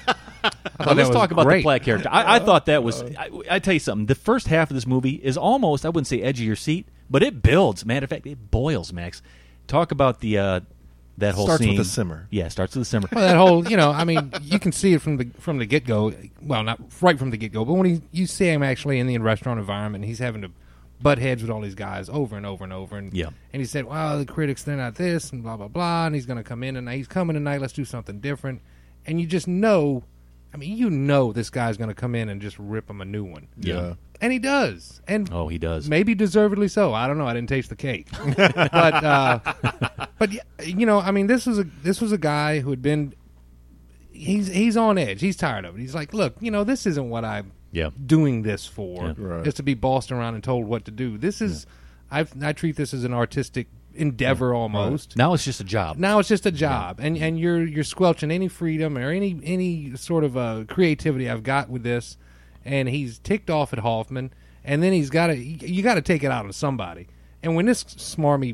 thought Let's that talk was about great. the Platt character. I, I thought that was. I, I tell you something. The first half of this movie is almost, I wouldn't say edge of your seat, but it builds. Matter of fact, it boils. Max, talk about the uh, that whole Starts scene. with a simmer. Yeah, starts with a simmer. Well, that whole, you know, I mean, you can see it from the from the get go. Well, not right from the get go, but when he, you see him actually in the restaurant environment, he's having to butt heads with all these guys over and over and over. And Yeah. and he said, "Well, the critics they're not this and blah blah blah," and he's going to come in and he's coming tonight. Let's do something different. And you just know, I mean, you know, this guy's going to come in and just rip him a new one. Yeah. And he does. And Oh, he does. maybe deservedly so. I don't know. I didn't taste the cake, but uh, but y- you know, I mean, this was a this was a guy who had been. He's he's on edge. He's tired of it. He's like, look, you know, this isn't what I'm Yeah. doing this for. Yeah. Right. Just to be bossed around and told what to do. This is, I I treat this as an artistic endeavor almost. Now it's just a job. Now it's just a job, and and you're you're squelching any freedom or any any sort of uh, creativity I've got with this, and he's ticked off at Hoffman, and then he's got to you got to take it out on somebody. And when this smarmy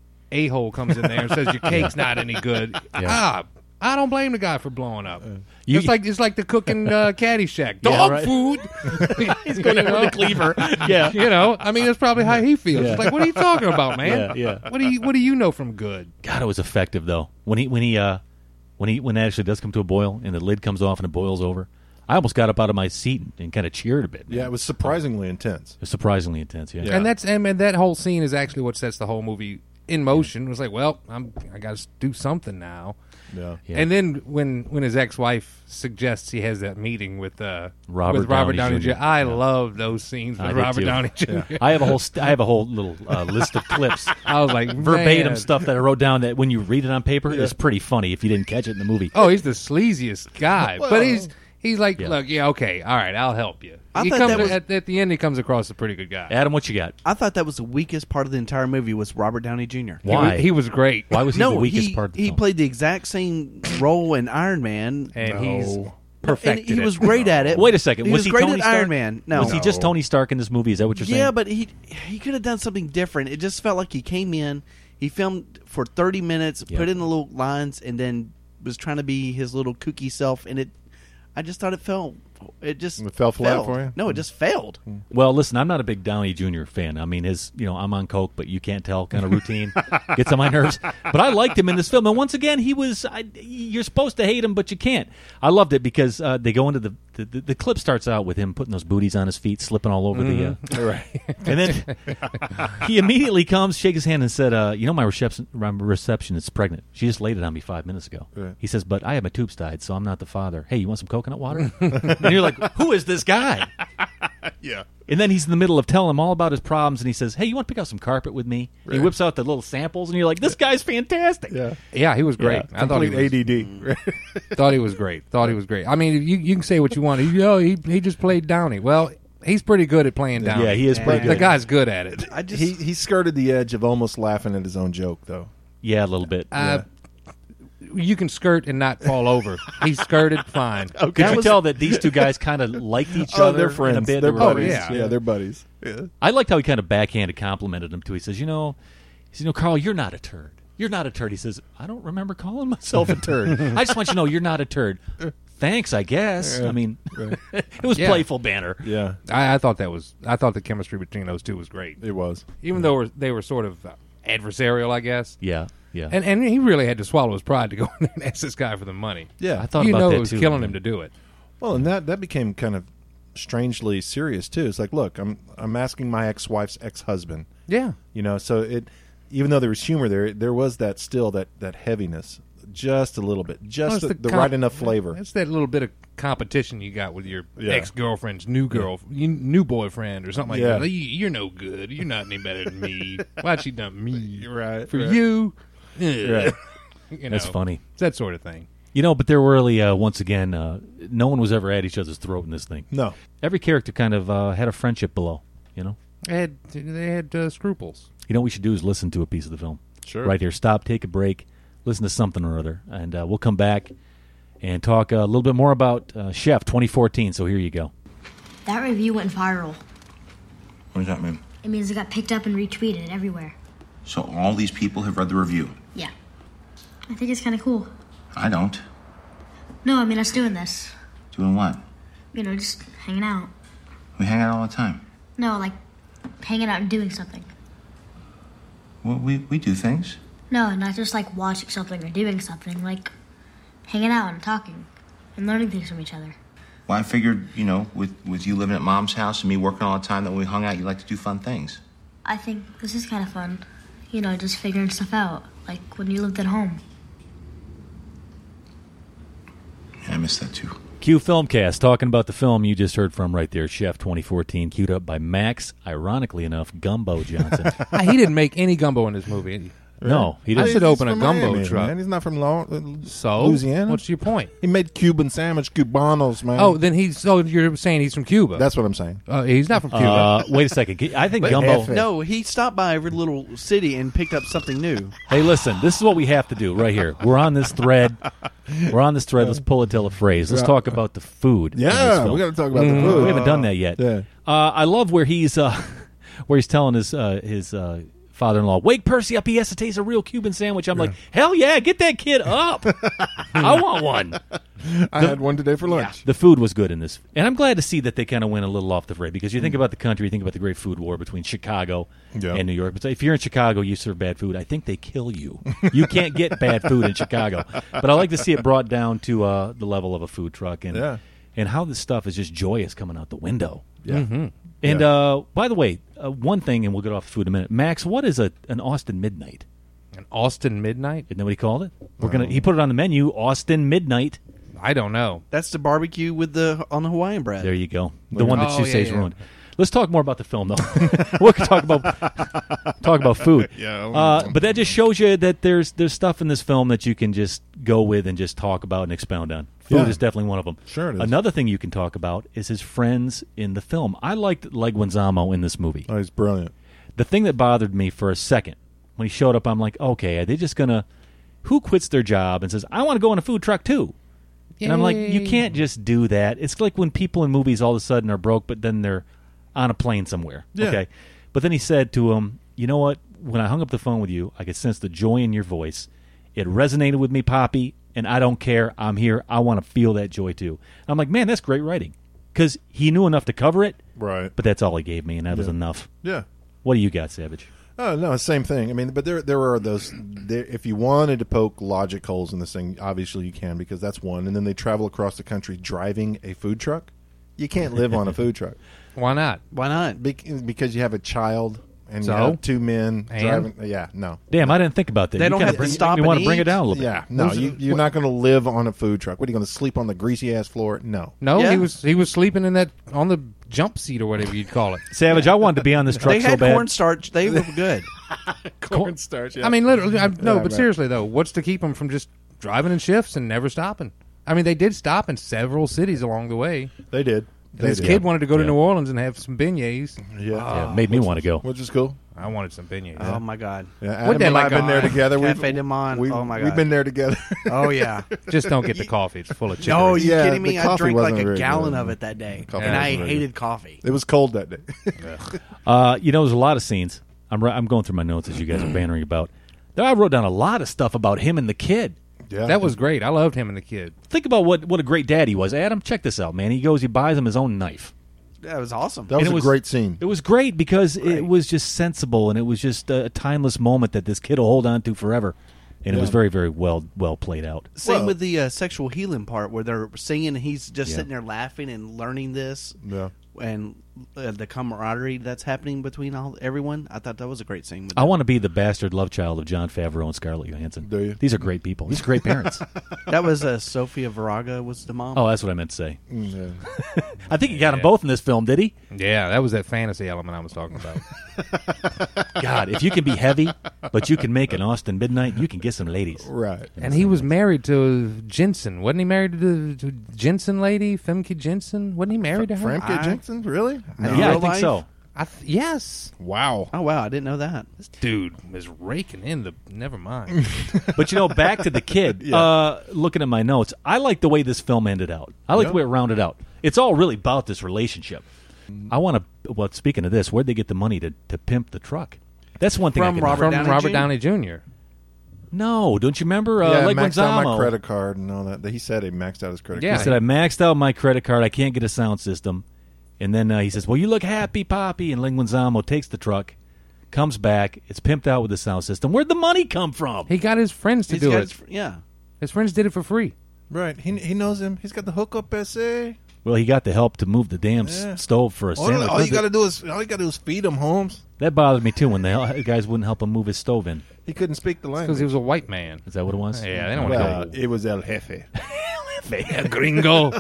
a hole comes in there and says your cake's not any good, ah, I don't blame the guy for blowing up. You- it's like it's like the cooking uh, Caddyshack Yeah, dog right. food. He's going You in know? with a cleaver. Yeah. You know, I mean, that's probably how he feels. Yeah. It's like, what are you talking about, man? Yeah, yeah. What do you What do you know from good? God, it was effective though. When he when he uh when he when it actually does come to a boil and the lid comes off and it boils over, I almost got up out of my seat and, and kind of cheered a bit. Man. Yeah, it was surprisingly intense. It was surprisingly intense. Yeah. Yeah. And that's and, and that whole scene is actually what sets the whole movie in motion. It was like, well, I'm I got to do something now. Yeah. Yeah. And then when when his ex wife suggests he has that meeting with uh Robert with Robert Downey Downey Junior Junior I Yeah. love those scenes with I did Robert too. Downey Junior I have a whole st- I have a whole little uh, list of clips. I was like, verbatim man. stuff that I wrote down that when you read it on paper is pretty funny if you didn't catch it in the movie. Oh, he's the sleaziest guy, Well- but he's he's like, Yeah. look, yeah, okay, all right, I'll help you. I he thought comes that was- at, at the end. He comes across as a pretty good guy. Adam, what you got? I thought that was the weakest part of the entire movie was Robert Downey Junior He was- Why? He was great. Why was he no, the weakest he, part of the he film? played the exact same role in Iron Man, And he's and perfected he it. was great at it. Wait a second. He was, was, he great Tony at Stark? Iron Man. No, Was he just Tony Stark in this movie? Is that what you're saying? yeah, but he he could have done something different. It just felt like he came in, he filmed for thirty minutes, Yeah. put in the little lines, and then was trying to be his little kooky self. And it, I just thought it fell. It just It fell flat failed. for you? No, it just failed. Well, listen, I'm not a big Downey Junior fan. I mean, his, you know, I'm on coke, but you can't tell kind of routine gets on my nerves. But I liked him in this film, and once again, he was. I, you're supposed to hate him, but you can't. I loved it because uh, they go into the, the the the clip starts out with him putting those booties on his feet, slipping all over the. Uh, Right. and then he immediately comes, shake his hand, and said, uh, "You know, my reception my receptionist is pregnant. She just laid it on me five minutes ago." Right. He says, "But I have my tubes tied, so I'm not the father. Hey, you want some coconut water?" And you're like, "Who is this guy?" Yeah. And then he's in the middle of telling him all about his problems, and he says, hey, you want to pick out some carpet with me? Right. He whips out the little samples, and you're like, this guy's fantastic. Yeah, yeah, he was great. Yeah. I thought he was, A D D. Thought he was great. Thought he was great. I mean, you you can say what you want. You know, he he just played Downey. Well, he's pretty good at playing Downey. Yeah, he is pretty the good. The guy's good at it. I just, he he skirted the edge of almost laughing at his own joke, though. Yeah, a little bit. Uh, yeah. You can skirt and not fall over. He skirted fine. Okay. Could you was, tell that these two guys kind of liked each oh, other? They're friends. In a bit? They're buddies. Oh, yeah. yeah, they're buddies. Yeah. I liked how he kind of backhanded complimented him too. He says, "You know, he says, you know, Carl, you're not a turd. You're not a turd." He says, "I don't remember calling myself a turd. I just want you to know you're not a turd." Thanks, I guess. Yeah. I mean, right. it was yeah. playful banter. Yeah, I, I thought that was. I thought the chemistry between those two was great. It was, even yeah. though they were sort of uh, adversarial, I guess. Yeah. Yeah, and and he really had to swallow his pride to go in there and ask this guy for the money. Yeah, I thought you about know that it was too, killing man. him to do it. Well, and that that became kind of strangely serious too. It's like, look, I'm I'm asking my ex-wife's ex-husband. Yeah, you know, so it even though there was humor there, there was that still that that heaviness, just a little bit, just well, the, the, the right enough flavor. It's that little bit of competition you got with your yeah. ex-girlfriend's new girl, yeah. new boyfriend, or something like yeah. that. You're no good. You're not any better than me. Why'd she dump me? Right for right. you. Right. You know, that's funny. It's that sort of thing. You know, but there were really, uh, once again, uh, no one was ever at each other's throat in this thing. No. Every character kind of uh, had a friendship below, you know? They had, they had uh, scruples. You know what we should do is listen to a piece of the film. Sure. Right here. Stop, take a break, listen to something or other, and uh, we'll come back and talk a little bit more about uh, Chef twenty fourteen. So here you go. That review went viral. What does that mean? It means it got picked up and retweeted everywhere. So all these people have read the review? Yeah. I think it's kind of cool. I don't. No, I mean us doing this. Doing what? You know, just hanging out. We hang out all the time. No, like hanging out and doing something. Well, we, we do things. No, not just like watching something or doing something. Like hanging out and talking and learning things from each other. Well, I figured, you know, with, with you living at Mom's house and me working all the time, that when we hung out, you like to do fun things. I think this is kind of fun. You know, just figuring stuff out, like when you lived at home. Yeah, I miss that too. Q Filmcast, talking about the film you just heard from right there, Chef twenty fourteen, queued up by Max, ironically enough, Gumbo Johnson. He didn't make any gumbo in this movie. No, he didn't. I should open a gumbo Miami, truck. Man. He's not from Lo- so, Louisiana. What's your point? He made Cuban sandwich cubanos, man. Oh, then he's. So you're saying he's from Cuba? That's what I'm saying. Uh, he's not from Cuba. Uh, wait a second. I think Gumbo. No, he stopped by every little city and picked up something new. Hey, listen. This is what we have to do right here. We're on this thread. We're on this thread. Let's pull it till a phrase. Let's talk about the food. Yeah, we got to talk about mm, the food. We haven't done that yet. Yeah. Uh, I love where he's uh, where he's telling his uh, his. Uh, father-in-law, wake Percy up, he has to taste a real Cuban sandwich. I'm yeah. like, hell yeah, get that kid up. I want one. I the, had one today for lunch. Yeah, the food was good in this. And I'm glad to see that they kind of went a little off the fray, because you think mm. about the country, you think about the great food war between Chicago yeah. and New York. But if you're in Chicago, you serve bad food, I think they kill you. You can't get bad food in Chicago. But I like to see it brought down to uh, the level of a food truck, and yeah. and how this stuff is just joyous coming out the window. Yeah. Mm-hmm. And yeah. uh, by the way, uh, one thing, and we'll get off the food in a minute. Max, what is a an Austin Midnight? An Austin Midnight? Isn't that what he called it? We're gonna. He put it on the menu. Austin Midnight. I don't know. That's the barbecue with the on the Hawaiian bread. There you go. The one that oh, you yeah, say's yeah. ruined. Let's talk more about the film, though. we can talk about talk about food. Yeah, uh, but that just shows you that there's there's stuff in this film that you can just go with and just talk about and expound on. Food yeah. is definitely one of them. Sure it is. Another thing you can talk about is his friends in the film. I liked Leguizamo in this movie. Oh, he's brilliant. The thing that bothered me for a second when he showed up, I'm like, okay, are they just gonna? Who quits their job and says, I want to go on a food truck too? Yay. And I'm like, you can't just do that. It's like when people in movies all of a sudden are broke, but then they're on a plane somewhere. Yeah. Okay. But then he said to him, you know what? When I hung up the phone with you, I could sense the joy in your voice. It resonated with me, Poppy, and I don't care. I'm here. I want to feel that joy too. And I'm like, man, that's great writing. Because he knew enough to cover it, right? But that's all he gave me, and that yeah. was enough. Yeah. What do you got, Savage? Oh no, same thing. I mean, but there there are those. There, if you wanted to poke logic holes in this thing, obviously you can, because that's one. And then they travel across the country driving a food truck. You can't live on a food truck. Why not? Why not? Be- because you have a child and So? you have two men And? driving. Yeah, no. Damn, I didn't think about that. They you don't kinda have to bring, stop You and want to bring eat? it down a little Yeah, bit. no. Those- You, you're not going to live on a food truck. What are you going to sleep on the greasy ass floor? No. No, Yeah. he was he was sleeping in that on the jump seat or whatever you'd call it. Savage, I wanted to be on this truck They so had bad. cornstarch. They were good. Cornstarch. Yeah. I mean, literally, I, no, Yeah, but right. seriously though, what's to keep them from just driving in shifts and never stopping? I mean, they did stop in several cities along the way. They did. And They this did. kid wanted to go to Yeah. New Orleans and have some beignets. Yeah. Yeah, made me want to go. Which is cool. I wanted some beignets. Oh my god. Yeah, Adam Wouldn't that and I like have been a- there together. Cafe We've, de Monde. we've, Oh my We've God. been there together. Oh yeah. Just don't get the coffee; it's full of chicken. Oh, you Yeah, kidding the me? I coffee drank like wasn't a very gallon good. of it that day, Coffee and I wasn't very hated coffee. It was cold that day. Uh, you know, there's a lot of scenes. I'm ri- I'm going through my notes as you guys are bantering about. There, I wrote down a lot of stuff about him and the kid. Yeah. That was great. I loved him and the kid. Think about what, what a great dad he was. Adam, check this out, man. He goes, he buys him his own knife. That was awesome. That was And a it was- great scene. It was great because it was just sensible and it was just a timeless moment that this kid will hold on to forever. And it was Yeah. very, very well well played out. Same Well- with the uh, sexual healing part where they're singing and he's just Yeah. sitting there laughing and learning this. Yeah. And uh, the camaraderie that's happening between all everyone. I thought that was a great scene. With I them. want to be the bastard love child of John Favreau and Scarlett Johansson. Do you? These are great people. These are great parents. That was uh, Sofia Viraga was the mom. Oh, that's what I meant to say. Mm, yeah. I think he got them both in this film, did he? Yeah, that was that fantasy element I was talking about. God, if you can be heavy, but you can make an Austin Midnight, you can get some ladies. Right. And he was married to Jensen, wasn't he? Married to the to Jensen lady, Femke Jensen? Wasn't he married to her? Frankie I- Jensen? Really? No. Yeah, I Real think life? so. I th- yes, Wow. Oh wow, I didn't know that. this dude is raking in the. Never mind. But, you know, back to the kid. Yeah. uh, looking at my notes, I like the way this film ended out. I like Yeah. the way it rounded out. It's all really about this relationship. I want to, well, speaking of this, where'd they get the money to, to pimp the truck? That's one thing From I can Robert From Downey Robert Junior? Downey Junior No, don't you remember? Uh, yeah, Leg maxed out my Guizamo? credit card and all that. He said he maxed out his credit Yeah. He card. said, I maxed out my credit card. I can't get a sound system. And then uh, he says, well, you look happy, Poppy. And Leguizamo takes the truck, comes back. It's pimped out with the sound system. Where'd the money come from? He got his friends to He's do got it. his- yeah. His friends did it for free. Right. He he knows him. He's got the hookup essay. Well, he got the help to move the damn s Yeah. stove for a All, sandwich. all you got to do is all you got to do is feed him, Holmes. That bothered me, too, when the hell- guys wouldn't help him move his stove in. He couldn't speak the Because language. he was a white man. Is that what it was? Yeah, they don't want Well, to it was El Jefe. go. Gringo.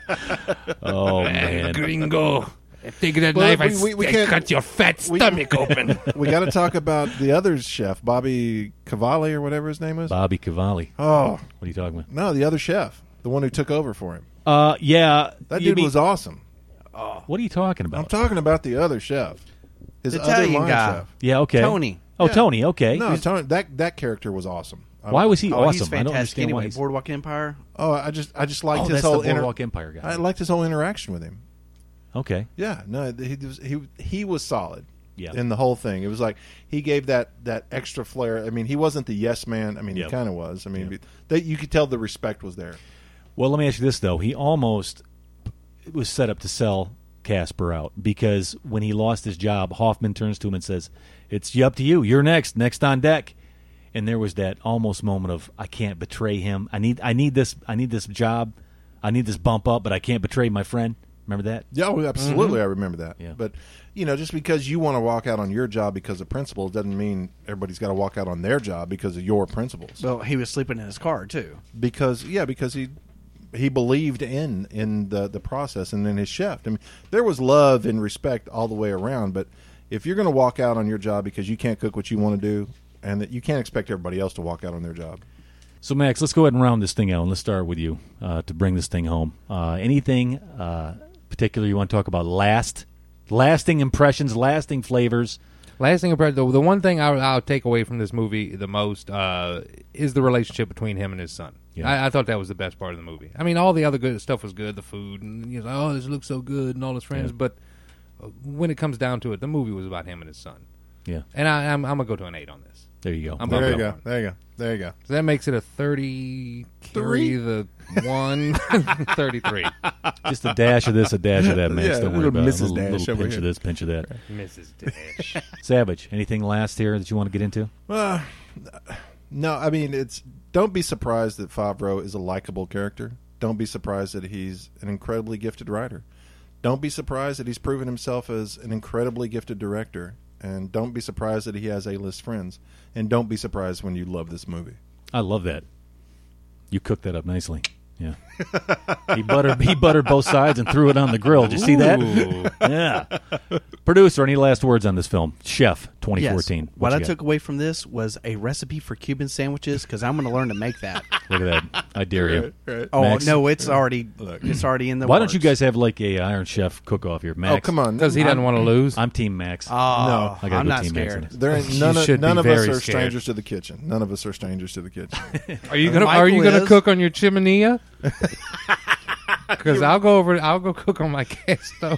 Oh, man. Gringo. Take that Well, knife we- and we- we s- can't- cut your fat we- stomach open. We got to talk about the other chef, Bobby Cavalli or whatever his name is. Bobby Cavalli. Oh What are you talking about? no, the other chef, the one who took over for him. Uh, yeah. That you dude mean- was awesome. What are you talking I'm about? talking about the other chef, his The other Italian line guy. chef. yeah, okay. Tony. Oh, Yeah. Tony, okay. No, Tony, that that character was awesome. I- Why was he Oh, awesome? he's I don't fantastic. understand Anyway, why he's... Boardwalk Empire. Oh, I just I just liked Oh, his that's whole the Boardwalk Empire guy. I liked his whole interaction with him. Okay. Yeah, no, he was he he was solid. Yeah. In the whole thing, it was like he gave that that extra flair. I mean, he wasn't the yes man. I mean, Yeah. he kind of was. I mean, Yeah. they, you could tell the respect was there. Well, let me ask you this, though. He almost was set up to sell Casper out because when he lost his job, Hoffman turns to him and says, it's up to you. You're next. Next on deck. And there was that almost moment of, I can't betray him. I need I need this I need this job. I need this bump up, but I can't betray my friend. Remember that? Yeah, oh, absolutely. I remember that. Yeah. But you know, just because you want to walk out on your job because of principles doesn't mean everybody's got to walk out on their job because of your principles. Well, he was sleeping in his car too. Because yeah, because he he believed in in the the process and in his chef. I mean, there was love and respect all the way around. But if you're going to walk out on your job because you can't cook what you want to do, and that you can't expect everybody else to walk out on their job. So, Max, let's go ahead and round this thing out. And let's start with you uh, to bring this thing home. Uh, anything uh, particular you want to talk about? Last, lasting impressions, lasting flavors. Lasting impression. The, the one thing I, I'll take away from this movie the most uh, is the relationship between him and his son. Yeah. I, I thought that was the best part of the movie. I mean, all the other good stuff was good, the food, and you know, oh, this looks so good, and all his friends. Yeah. But uh, when it comes down to it, the movie was about him and his son. Yeah. And I, I'm, I'm gonna go to an eight on this. There you go. I'm There you bumping go. up one. There you go. There you go. So that makes it a thirty. Three? Carry the one. thirty-three. Just a dash of this, a dash of that, Max. Yeah, Don't worry little about it. Missus A little, Dash little over pinch of here. this, pinch of that. Missus Dash. Savage, anything last here that you want to get into? Uh, no, I mean it's. Don't be surprised that Favreau is a likable character. Don't be surprised that he's an incredibly gifted writer. Don't be surprised that he's proven himself as an incredibly gifted director. and don't be surprised that he has A-list friends, and don't be surprised when you love this movie. I love that. You cooked that up nicely. Yeah. he buttered he buttered both sides and threw it on the grill. Did you see that? Ooh. Yeah. Producer, any last words on this film? Chef, twenty fourteen. Yes. What, what I got? took away from this was a recipe for Cuban sandwiches because I'm going to learn to make that. Look at that. I dare you. Right, right. Oh Max? no, it's already it's already in the. Why works. don't you guys have like a Iron Chef cook-off here, Max? Oh, come on. Because he doesn't I'm- want to lose. I'm Team Max. Oh, No. I gotta I'm go not Team Max on scared. this. There ain't You none of, should none be of us very are scared. strangers to the kitchen. None of us are strangers to the kitchen. Are you gonna Are you Michael gonna is. cook on your chimenea? Because I'll go over. I'll go cook on my gas stove.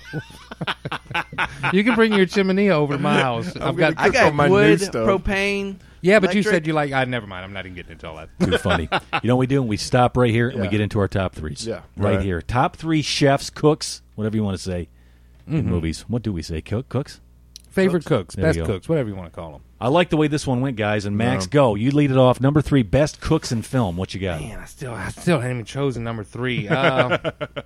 You can bring your chimenea over to my house. I've got. I got on my new wood, stove. propane. Yeah, but you electric. said you like. I never mind. I'm not even getting into all that. Too funny. You know what we do? We stop right here and we Yeah. get into our top threes. Yeah. Right, Right. here. Top three chefs, cooks, whatever you want to say, in Mm-hmm. movies. What do we say? Cook, cooks? Favorite cooks, There we best go. cooks, whatever you want to call them. I like the way this one went, guys. And Max, No. go. You lead it off. Number three, best cooks in film. What you got? Man, I still, I still haven't even chosen number three. Uh,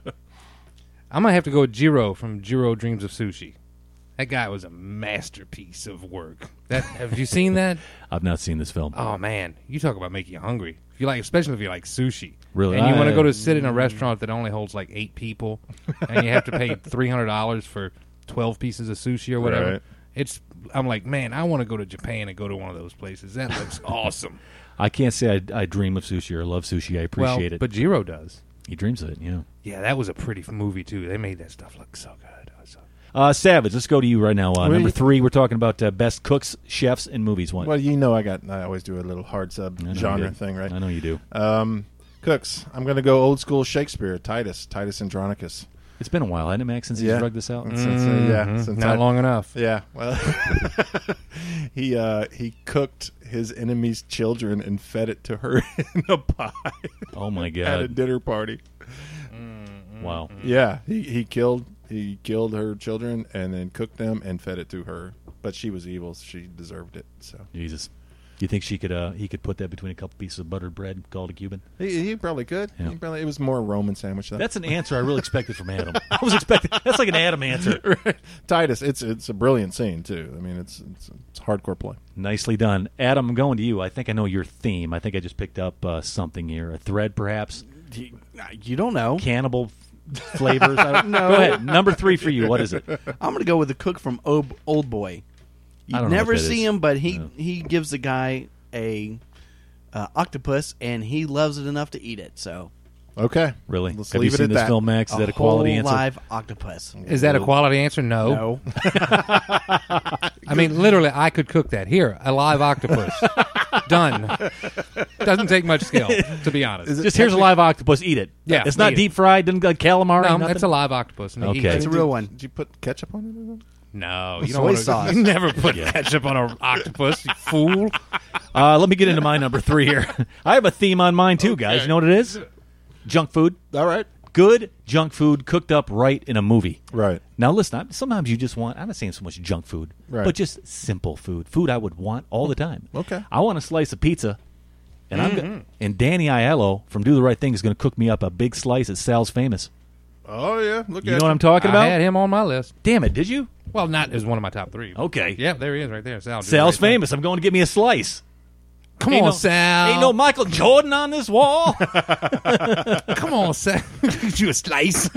I'm gonna have to go with Jiro from Jiro Dreams of Sushi. That guy was a masterpiece of work. That have you seen that? I've not seen this film. Oh man, you talk about making you hungry. If you like, especially if you like sushi, Really? and you want I- to go to sit in a restaurant that only holds like eight people, and you have to pay three hundred dollars for twelve pieces of sushi or whatever. Right. It's. I'm like, man, I want to go to Japan and go to one of those places. That looks awesome. I can't say I, I dream of sushi or love sushi. I appreciate well, it. but Jiro does. He dreams of it, yeah. Yeah, that was a pretty f- movie too. They made that stuff look so good. So- Uh, Savage, let's go to you right now. Uh, Well, number you- three, we're talking about uh, best cooks, chefs, in movies. One. Well, you know, I got. I always do a little hard sub I know you genre do. thing, right? I know you do. Um, cooks. I'm going to go old school Shakespeare. Titus. Titus Andronicus. It's been a while, hasn't it, Max, since Yeah. he's drugged this out? Since, uh, yeah, Mhm. since Not I- long enough. Yeah, well, he uh, he cooked his enemy's children and fed it to her in a pie. Oh, my At a God. dinner party. Wow. Yeah, he, he killed he killed her children and then cooked them and fed it to her. But she was evil; so she deserved it. So Jesus. You think she could? Uh, he could put that between a couple pieces of buttered bread, called a Cuban? he, he probably could. Yeah. He probably, it was more a Roman sandwich. Though. That's an answer I really expected from Adam. I was expecting that's like an Adam answer. Right. Titus. It's it's a brilliant scene too. I mean, it's it's, it's hardcore play. Nicely done, Adam. I'm going to you. I think I know your theme. I think I just picked up uh, something here, a thread, perhaps. You, you don't know. Cannibal flavors. I don't, No. Go ahead. Number three for you. What is it? I'm going to go with the cook from Old, Old Boy. You I don't know never what that see is. him, but he No. he gives the guy a uh, octopus, and he loves it enough to eat it. So Okay, Really? Let's Have leave you it seen at this that. film, Max? Is a that a quality whole answer? live octopus. Is that a quality answer? No. No. I mean, literally, I could cook that. Here, a live octopus. Done. Doesn't take much skill, to be honest. Just here's a live octopus. Eat it. Yeah, It's not eat it. deep fried. Didn't got calamari. No, nothing? it's a live octopus. And he Okay. eats It's it. a real one. Did you put ketchup on it? Or something? No, you Soy don't want to. sauce. You never put ketchup on an octopus, you fool. Uh, let me get into my number three here. I have a theme on mine too, guys. You know what it is? Junk food. All right. Good junk food cooked up right in a movie. Right. Now, listen, I- sometimes you just want, I'm not saying so much junk food, Right. but just simple food. Food I would want all the time. Okay. I want a slice of pizza, and I'm Mm-hmm. go- and Danny Aiello from Do the Right Thing is going to cook me up a big slice at Sal's Famous. Oh yeah. Look You at know what I'm talking I about? had him on my list. Damn it, did you? Well, not as one of my top three. Okay. Yeah, there he is right there. Sal. Sal's Famous. I'm going to get me a slice. Come Ain't on, no- Sal. Ain't no Michael Jordan on this wall. Come on, Sal. Get you a slice.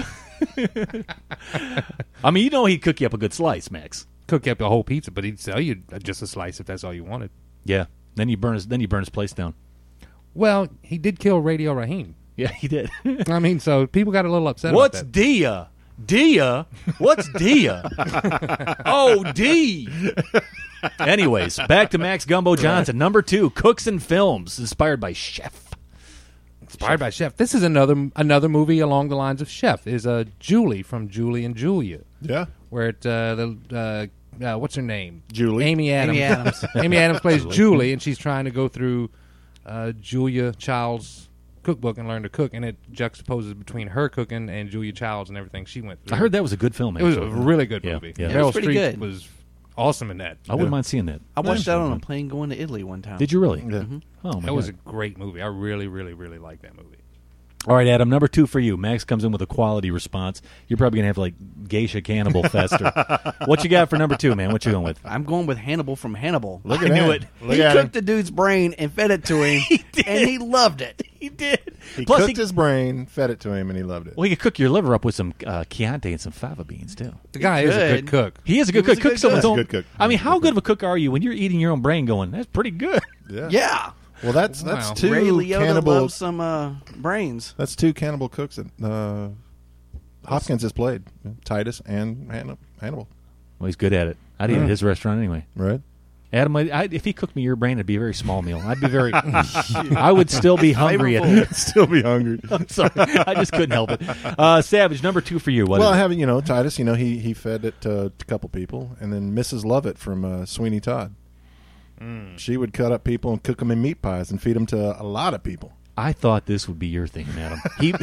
I mean, you know he'd cook you up a good slice, Max. Cook up the whole pizza, but he'd sell you just a slice if that's all you wanted. Yeah. Then you burn his. Then you burn his place down. Well, he did kill Radio Raheem. Yeah, he did. I mean, so people got a little upset What's about Dia? Dia? What's Dia? Oh, D. Anyways, back to Max Gumbo Johnson. Number two, Cooks and Films, inspired by Chef. that. Inspired by Chef. This is another another movie along the lines of Chef. Is uh, Julie from Julie and Julia, Yeah. where it uh, the uh, uh, what's her name? Julie. Amy Adams. Amy Adams. Amy Adams plays Julie, and she's trying to go through uh, Julia Child's cookbook and learn to cook, and it juxtaposes between her cooking and Julia Child's and everything she went through. I heard that was a good film. It was a actually. really good Yeah, movie. yeah. It was Meryl pretty Streep good. was awesome in that. I wouldn't mind seeing that. I watched Yeah. that on a plane going to Italy one time. Did you really? Yeah. Oh, my That was a God. great movie. I really, really, really like that movie. All right, Adam, number two for you. Max comes in with a quality response. You're probably going to have like Geisha Cannibal Fest. Or, what you got for number two, man? What you going with? I'm going with Hannibal from Hannibal. Look at I knew it. Look he at cooked him. the dude's brain and fed it to him, he did. and he loved it. He did. He Plus, cooked he, his brain, fed it to him, and he loved it. well, you could cook your liver up with some uh, Chianti and some fava beans, too. The guy is a good cook. He is a good He was cook. a Cook good someone's cook. own. He's a good cook. I mean, how good of a cook are you when you're eating your own brain going, that's pretty good? Yeah. Yeah. Well, that's that's Wow. two Ray Liotta cannibal. loves some uh, brains. That's two cannibal cooks that uh, Hopkins has played, Titus and Hanni- Hannibal. Well, he's good at it. I'd eat at his restaurant anyway. Right. Adam, I, I, if he cooked me your brain, it'd be a very small meal. I'd be very. I would still be hungry. At, Still be hungry. I'm sorry, I just couldn't help it. Uh, Savage, number two for you. What well, is I it? haven't, you know, Titus, you know, he, he fed it to a couple people, and then Missus Lovett from uh, Sweeney Todd. Mm. She would cut up people and cook them in meat pies and feed them to a lot of people. I thought this would be your thing, Adam. He,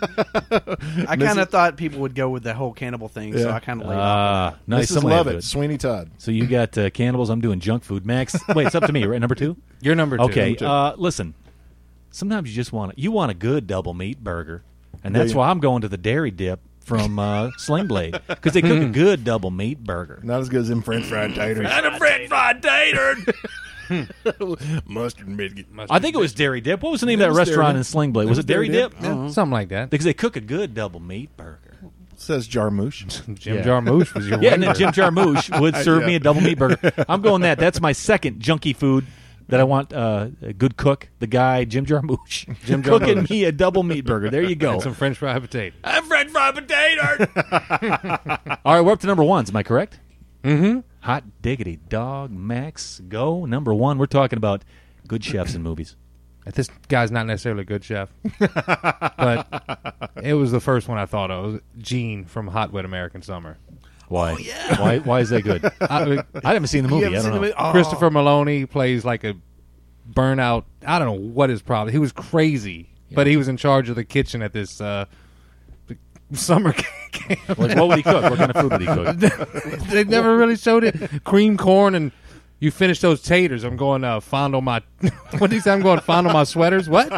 I kind of thought people would go with the whole cannibal thing, so Yeah. I kind of laid off. Ah, nice. Missus Somebody had to do Lovett, it. Sweeney Todd. So you got uh, cannibals. I'm doing junk food. Max, wait, it's up to me, right? Number two. You're number two. Okay. Number two. Uh, listen, sometimes you just want you want a good double meat burger, and Yeah, that's yeah. why I'm going to the Dairy Dip from uh, Sling Blade because they cook a good double meat burger. Not as good as them French fried taters. And a French fried tater. Mustard and biscuit. I think it was Dairy Dip. What was the name It of that was restaurant Dairy in Dip. Sling Blade? It Was was it Dairy Dairy Dip? Dip. Yeah. Something like that. Because they cook a good double meat burger. Says Jarmusch. Jim Yeah. Jarmusch was your Yeah, and then waiter. Jim Jarmusch would serve me a double meat burger. I'm going that. That's my second junky food that I want. Uh, a good cook, the guy Jim Jarmusch, Jim cooking Jarmusch. me a double meat burger. There you go. And some French fried potato. A French fried potato. All right, we're up to number ones. Am I correct? Mm-hmm. Hot diggity dog, Max, go number one. We're talking about good chefs in movies. This guy's not necessarily a good chef, but it was the first one I thought of. It was Gene from Hot Wet American Summer. Why? Oh, yeah. Why? Why is that good? I, I haven't seen the movie. I don't know. Oh. Christopher Maloney plays like a burnout. I don't know what his problem. He was crazy, yeah. but he was in charge of the kitchen at this uh, summer camp. Like, what would he cook? What kind of food would he cook? They never really showed it. Cream corn and. You finish those taters. I'm going to uh, fondle my. What did he say? I'm going to fondle my sweaters. What?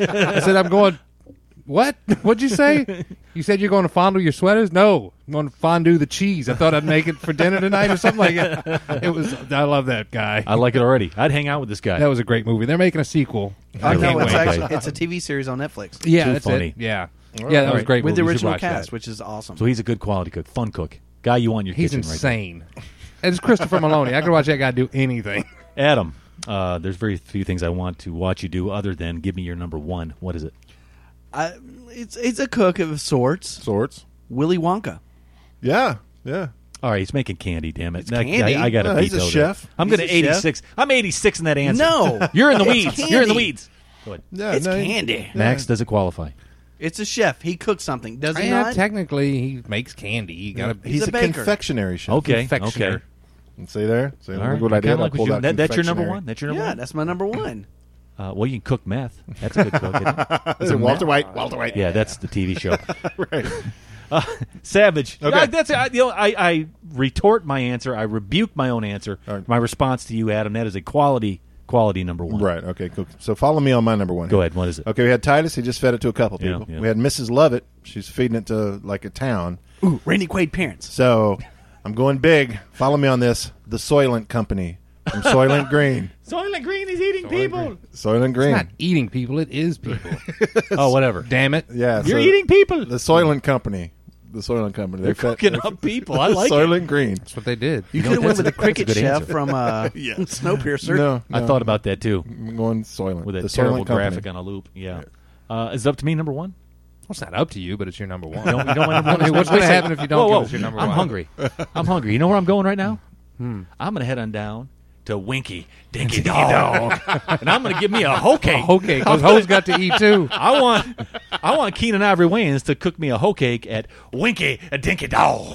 I said I'm going. What? What'd you say? You said you're going to fondle your sweaters? No, I'm going to fondue the cheese. I thought I'd make it for dinner tonight or something like that. It was. I love that guy. I like it already. I'd hang out with this guy. That was a great movie. They're making a sequel. I can't know it's wait. actually it's a T V series on Netflix. Yeah, Too that's funny. it. Yeah, All yeah, that right. was a great with the movie. You should original watch cast, that. which is awesome. So he's a good quality cook, fun cook, guy you want in your He's kitchen right there. insane. And it's Christopher Maloney. I could watch that guy do anything. Adam, uh, there's very few things I want to watch you do other than give me your number one. What is it? I, it's it's a cook of sorts. Sorts. Willy Wonka. Yeah, yeah. All right, he's making candy. Damn it! It's That- candy. I, I got to No, he's veto a that. chef. I'm He's going to a chef. eighty-six. I'm eighty-six in that answer. No. you're in the It's weeds. You're in the candy. weeds. Go ahead. Yeah, It's no, candy. Max, does it qualify? It's a chef. He cooks something. Does he Yeah, not? technically, he makes candy. You gotta. He's, He's a, a baker. confectionery chef. Okay, confectioner. okay. And see there? See, All look right. what I Kinda did? I like what pulled you- out that- that's your number confectionery. one. That's your number Yeah, one. that's my number one. Uh, well, you can cook meth. That's a good cook. Isn't it? Is it Walter White? Walter White. Yeah, that's the T V show. Right. Uh, Savage. Okay. Yeah, that's I, you know, I, I retort my answer. I rebuke my own answer. All right. My response to you, Adam, that is a quality quality number one. Right. Okay. Cool. So follow me on my number one. Go ahead. What is it? Okay. We had Titus. He just fed it to a couple Yeah, people. yeah. We had Missus Lovett. She's feeding it to like a town. Ooh, Randy Quaid parents. So I'm going big. Follow me on this. The Soylent Company from Soylent Green. Soylent Green is eating people. Soylent Green. It's not eating people. It is people. Oh, whatever. Damn it. Yeah. You're so eating people. The Soylent Company. The Soylent Company. They're fed- cooking they- up people. I like it. Soylent Green. That's what they did. You, know could have what, went with the that's a- that's a cricket good chef answer. from uh, Yeah. Snowpiercer. No, I no. thought about that too. I'm going Soylent. With a the terrible Soylent Company. graphic on a loop. Yeah. Uh, is it up to me, number one? Well, it's not up to you, but it's your number one. You don't, you don't want number I mean, one? what's going to Listen, happen if you don't whoa, give whoa. us your number I'm one? hungry. I'm hungry. You know where I'm going right now? Hmm. I'm going to head on down to Winky Dinky Dog, and I'm going to give me a hoe cake. A hoe cake, because hoes got to eat too. I want, I want Keenan Ivory Wayans to cook me a hoe cake at Winky Dinky Dog.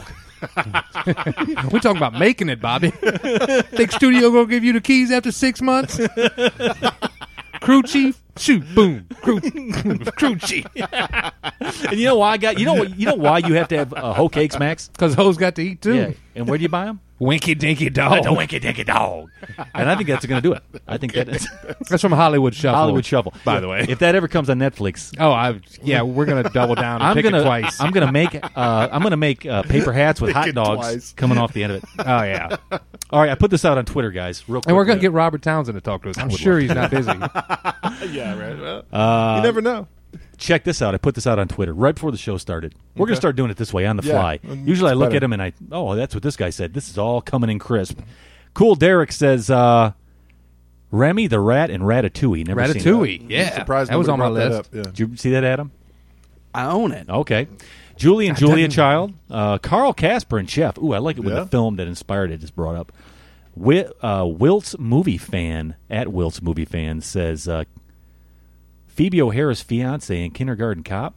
We're talking about making it, Bobby. Think studio gonna give you the keys after six months? Crew chief, shoot, boom, crew, crew chief. And you know why I got? You know what? You know why you have to have uh, hoe cakes, Max? Because hoes got to eat too. Yeah. And where do you buy them? Winky Dinky Dog. The Winky Dinky Dog. And I think that's going to do it. I think that is. That's from Hollywood Shuffle. Hollywood Shuffle. By the way. If that ever comes on Netflix. Oh, I yeah, we're going to double down and I'm pick gonna, it twice. I'm going to make uh, I'm going to make uh, paper hats with Pick hot it dogs twice. coming off the end of it. Oh, yeah. All right, I put this out on Twitter, guys, real quick. And we're going to get Robert Townsend to talk to us. I'm would sure love he's not busy. Yeah, right. Well, Uh, you never know. Check this out. I put this out on Twitter right before the show started. We're going to Okay. start doing it this way on the Yeah, fly. mm, Usually I it's look better. at him and I, oh, that's what this guy said. This is all coming in crisp. Cool Derek says, uh, Remy the Rat and Ratatouille. Never seen Ratatouille, that. yeah. Surprised that was on my nobody brought list. that up, yeah. Did you see that, Adam? I own it. Okay. Julie and Julia Child. Uh, Carl Casper and Chef. Ooh, I like it when Yeah. the film that inspired it is brought up. Wi- uh, Wilt's Movie Fan, at Wilt's Movie Fan, says uh, Phoebe O'Hara's fiance in Kindergarten Cop.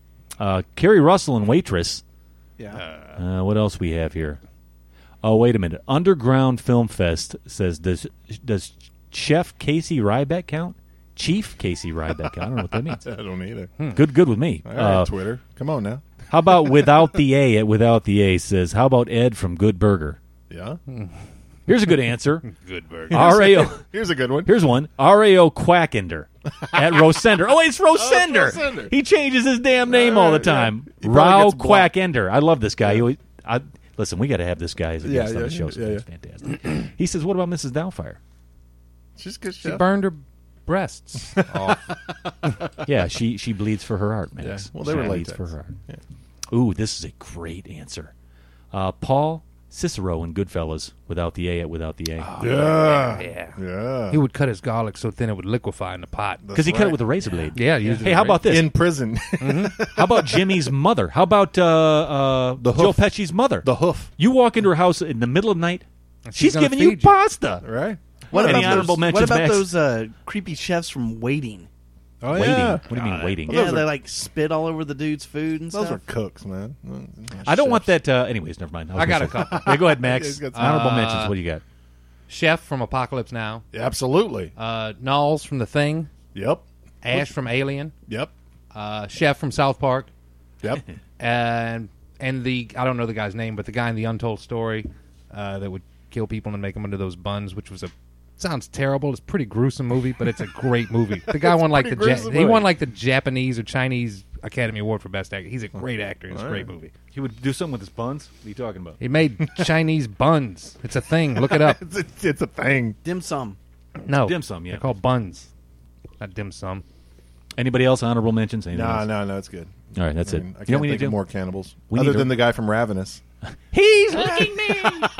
Uh, Carrie Russell and Waitress. Yeah. Uh, what else we have here? Oh, wait a minute. Underground Film Fest says, does does Chef Casey Ryback count? Chief Casey Ryback. I don't know what that means. I don't either. Good, good with me. All right, Uh, Twitter. Come on now. how about Without the A at Without the A says, how about Ed from Good Burger? Yeah. Here's a good answer. Good burger. R A O. Here's a good one. Here's one. R A O Quackender at Rosender. Oh, it's Rosender. Rosender. He changes his damn name All all the right, yeah. time. He probably Rao gets blocked. Quackender. I love this guy. He always- I, listen, we got to have this guy as a Yeah, guest on yeah, the show. yeah, It's fantastic. He says, what about Missus Doubtfire? She's good. She chef. burned her breasts off. Yeah, she she bleeds for her art, Max. Yeah, well, they she were bleeds latex. for her art. Yeah. Ooh, this is a great answer. Uh, Paul Cicero in Goodfellas, without the A at Without the A. Yeah. Yeah. Yeah. He would cut his garlic so thin it would liquefy in the pot. Because he That's cut it right. with a razor blade. Yeah, he used it Hey, as how a about this? In prison. How about Jimmy's mother? How about uh, uh, The Joe hoof. Pesci's mother? The hoof. You walk into her house in the middle of the night, she's she's gonna giving you feed you. pasta. Right. What Any about honorable those, mentions, What about Max? those uh, creepy chefs from Waiting? Oh, Waiting. yeah. What do you mean waiting? Yeah, those they are- like spit all over the dude's food and Those stuff. are cooks, man. I don't want Chefs. that. Uh, anyways, never mind. was I got gonna a say- couple. Yeah, go ahead, Yeah, Max. he's got some. Honorable Uh, mentions. What do you got? Chef from Apocalypse Now. Yeah, absolutely. Uh, Knowles from The Thing. Yep. Ash from Alien. Yep. Uh, Chef from South Park. Yep. And and the I don't know the guy's name, but the guy in the Untold Story uh, that would kill people and make them into those buns, which was a sounds terrible. It's a pretty gruesome movie, but it's a great movie. The guy won like the pretty ja- gruesome he movie. won like the Japanese or Chinese Academy Award for Best Actor. He's a great actor. It's a great movie. He would do something with his buns. What are you talking about? He made Chinese buns. It's a thing. Look it up. It's a, it's a thing. Dim sum. No, Dim sum, yeah. They're called buns, not dim sum. Anybody else honorable mentions? Anything No, else? no, no, it's good. All right, that's I it. mean, I You know can't what we need think to of do? more cannibals. We Other need than to- the guy from Ravenous. He's licking me.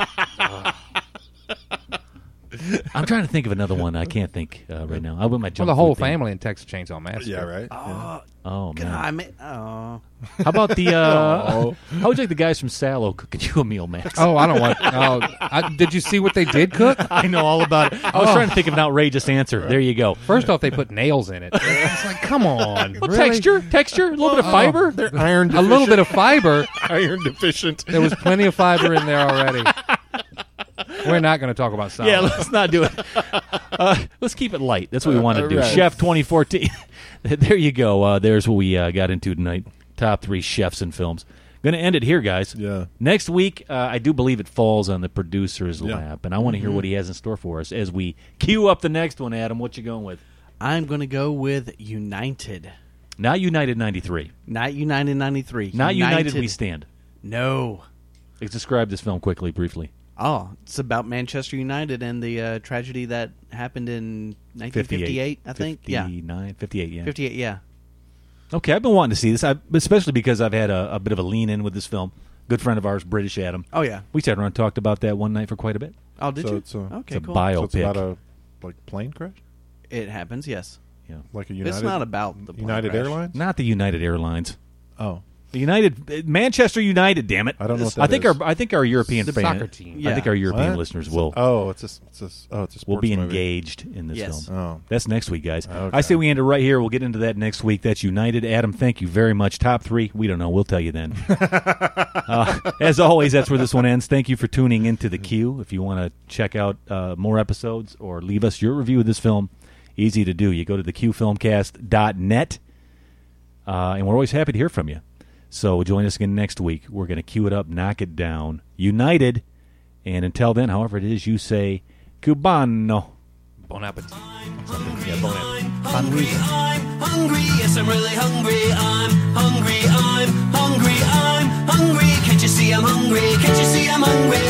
I'm trying to think of another one. I can't think uh, right now. I went my Well, jump the whole food thing. family in Texas Chainsaw Massacre. Yeah, right. Oh, Oh God, man. I mean, oh. How about the? Uh, Oh. How would you like the guys from Sallow cooking you a meal, Max? Oh, I don't want. Oh, I, did you see what they did cook? I know all about it. I was Oh. trying to think of an outrageous answer. There you go. First off, they put nails in it. It's like, come on, Well, really? texture, texture, a little bit of fiber. They're iron A deficient. little bit of fiber. iron deficient. There was plenty of fiber in there already. We're not going to talk about salad. Yeah, let's not do it. Uh, let's keep it light. That's what we want to Uh, do. right. Chef twenty fourteen. There you go. Uh, there's what we uh, got into tonight. Top three chefs in films. Going to end it here, guys. Yeah. Next week, uh, I do believe it falls on the producer's Yeah. lap, and I want to hear what he has in store for us as we queue up the next one. Adam, what you going with? I'm going to go with United. Not United ninety-three. Not United ninety-three. Not United, We Stand. No. Let's describe this film quickly, briefly. Oh, it's about Manchester United and the uh, tragedy that happened in nineteen fifty-eight, I think. Yeah. fifty-nine, fifty-eight, yeah. fifty-eight, yeah. Okay, I've been wanting to see this, I, especially because I've had a, a bit of a lean-in with this film. Good friend of ours, British Adam. Oh, yeah. We sat around and talked about that one night for quite a bit. Oh, did So you? it's a- okay, it's a cool. bio- So it's Biopic. about a like plane crash, It happens, yes. Yeah. like a United. It's not about the plane United crash. Airlines. Not the United Airlines. Oh, The United, Manchester United. Damn it! I don't know what I that think is. our I think our European The fan, soccer team. I Yeah. think our European What? listeners will Oh, it's a, it's a oh, it's a sports will be movie. engaged in this Yes. film. Oh. That's next week, guys. Okay. I say we end it right here. We'll get into that next week. That's United. Adam, thank you very much. Top three, we don't know. We'll tell you then. uh, as always, that's where this one ends. Thank you for tuning into the Queue. If you want to check out uh, more episodes or leave us your review of this film, easy to do. You go to the q filmcast dot net, uh, and we're always happy to hear from you. So join us again next week. We're going to queue it up, knock it down. United, And until then, however it is you say Cubano. Bon appetit. Yeah, bon appetit. Hungry, I'm hungry, yes, I'm really hungry. I'm hungry, I'm hungry, I'm hungry. Can't you see I'm hungry? Can't you see I'm hungry?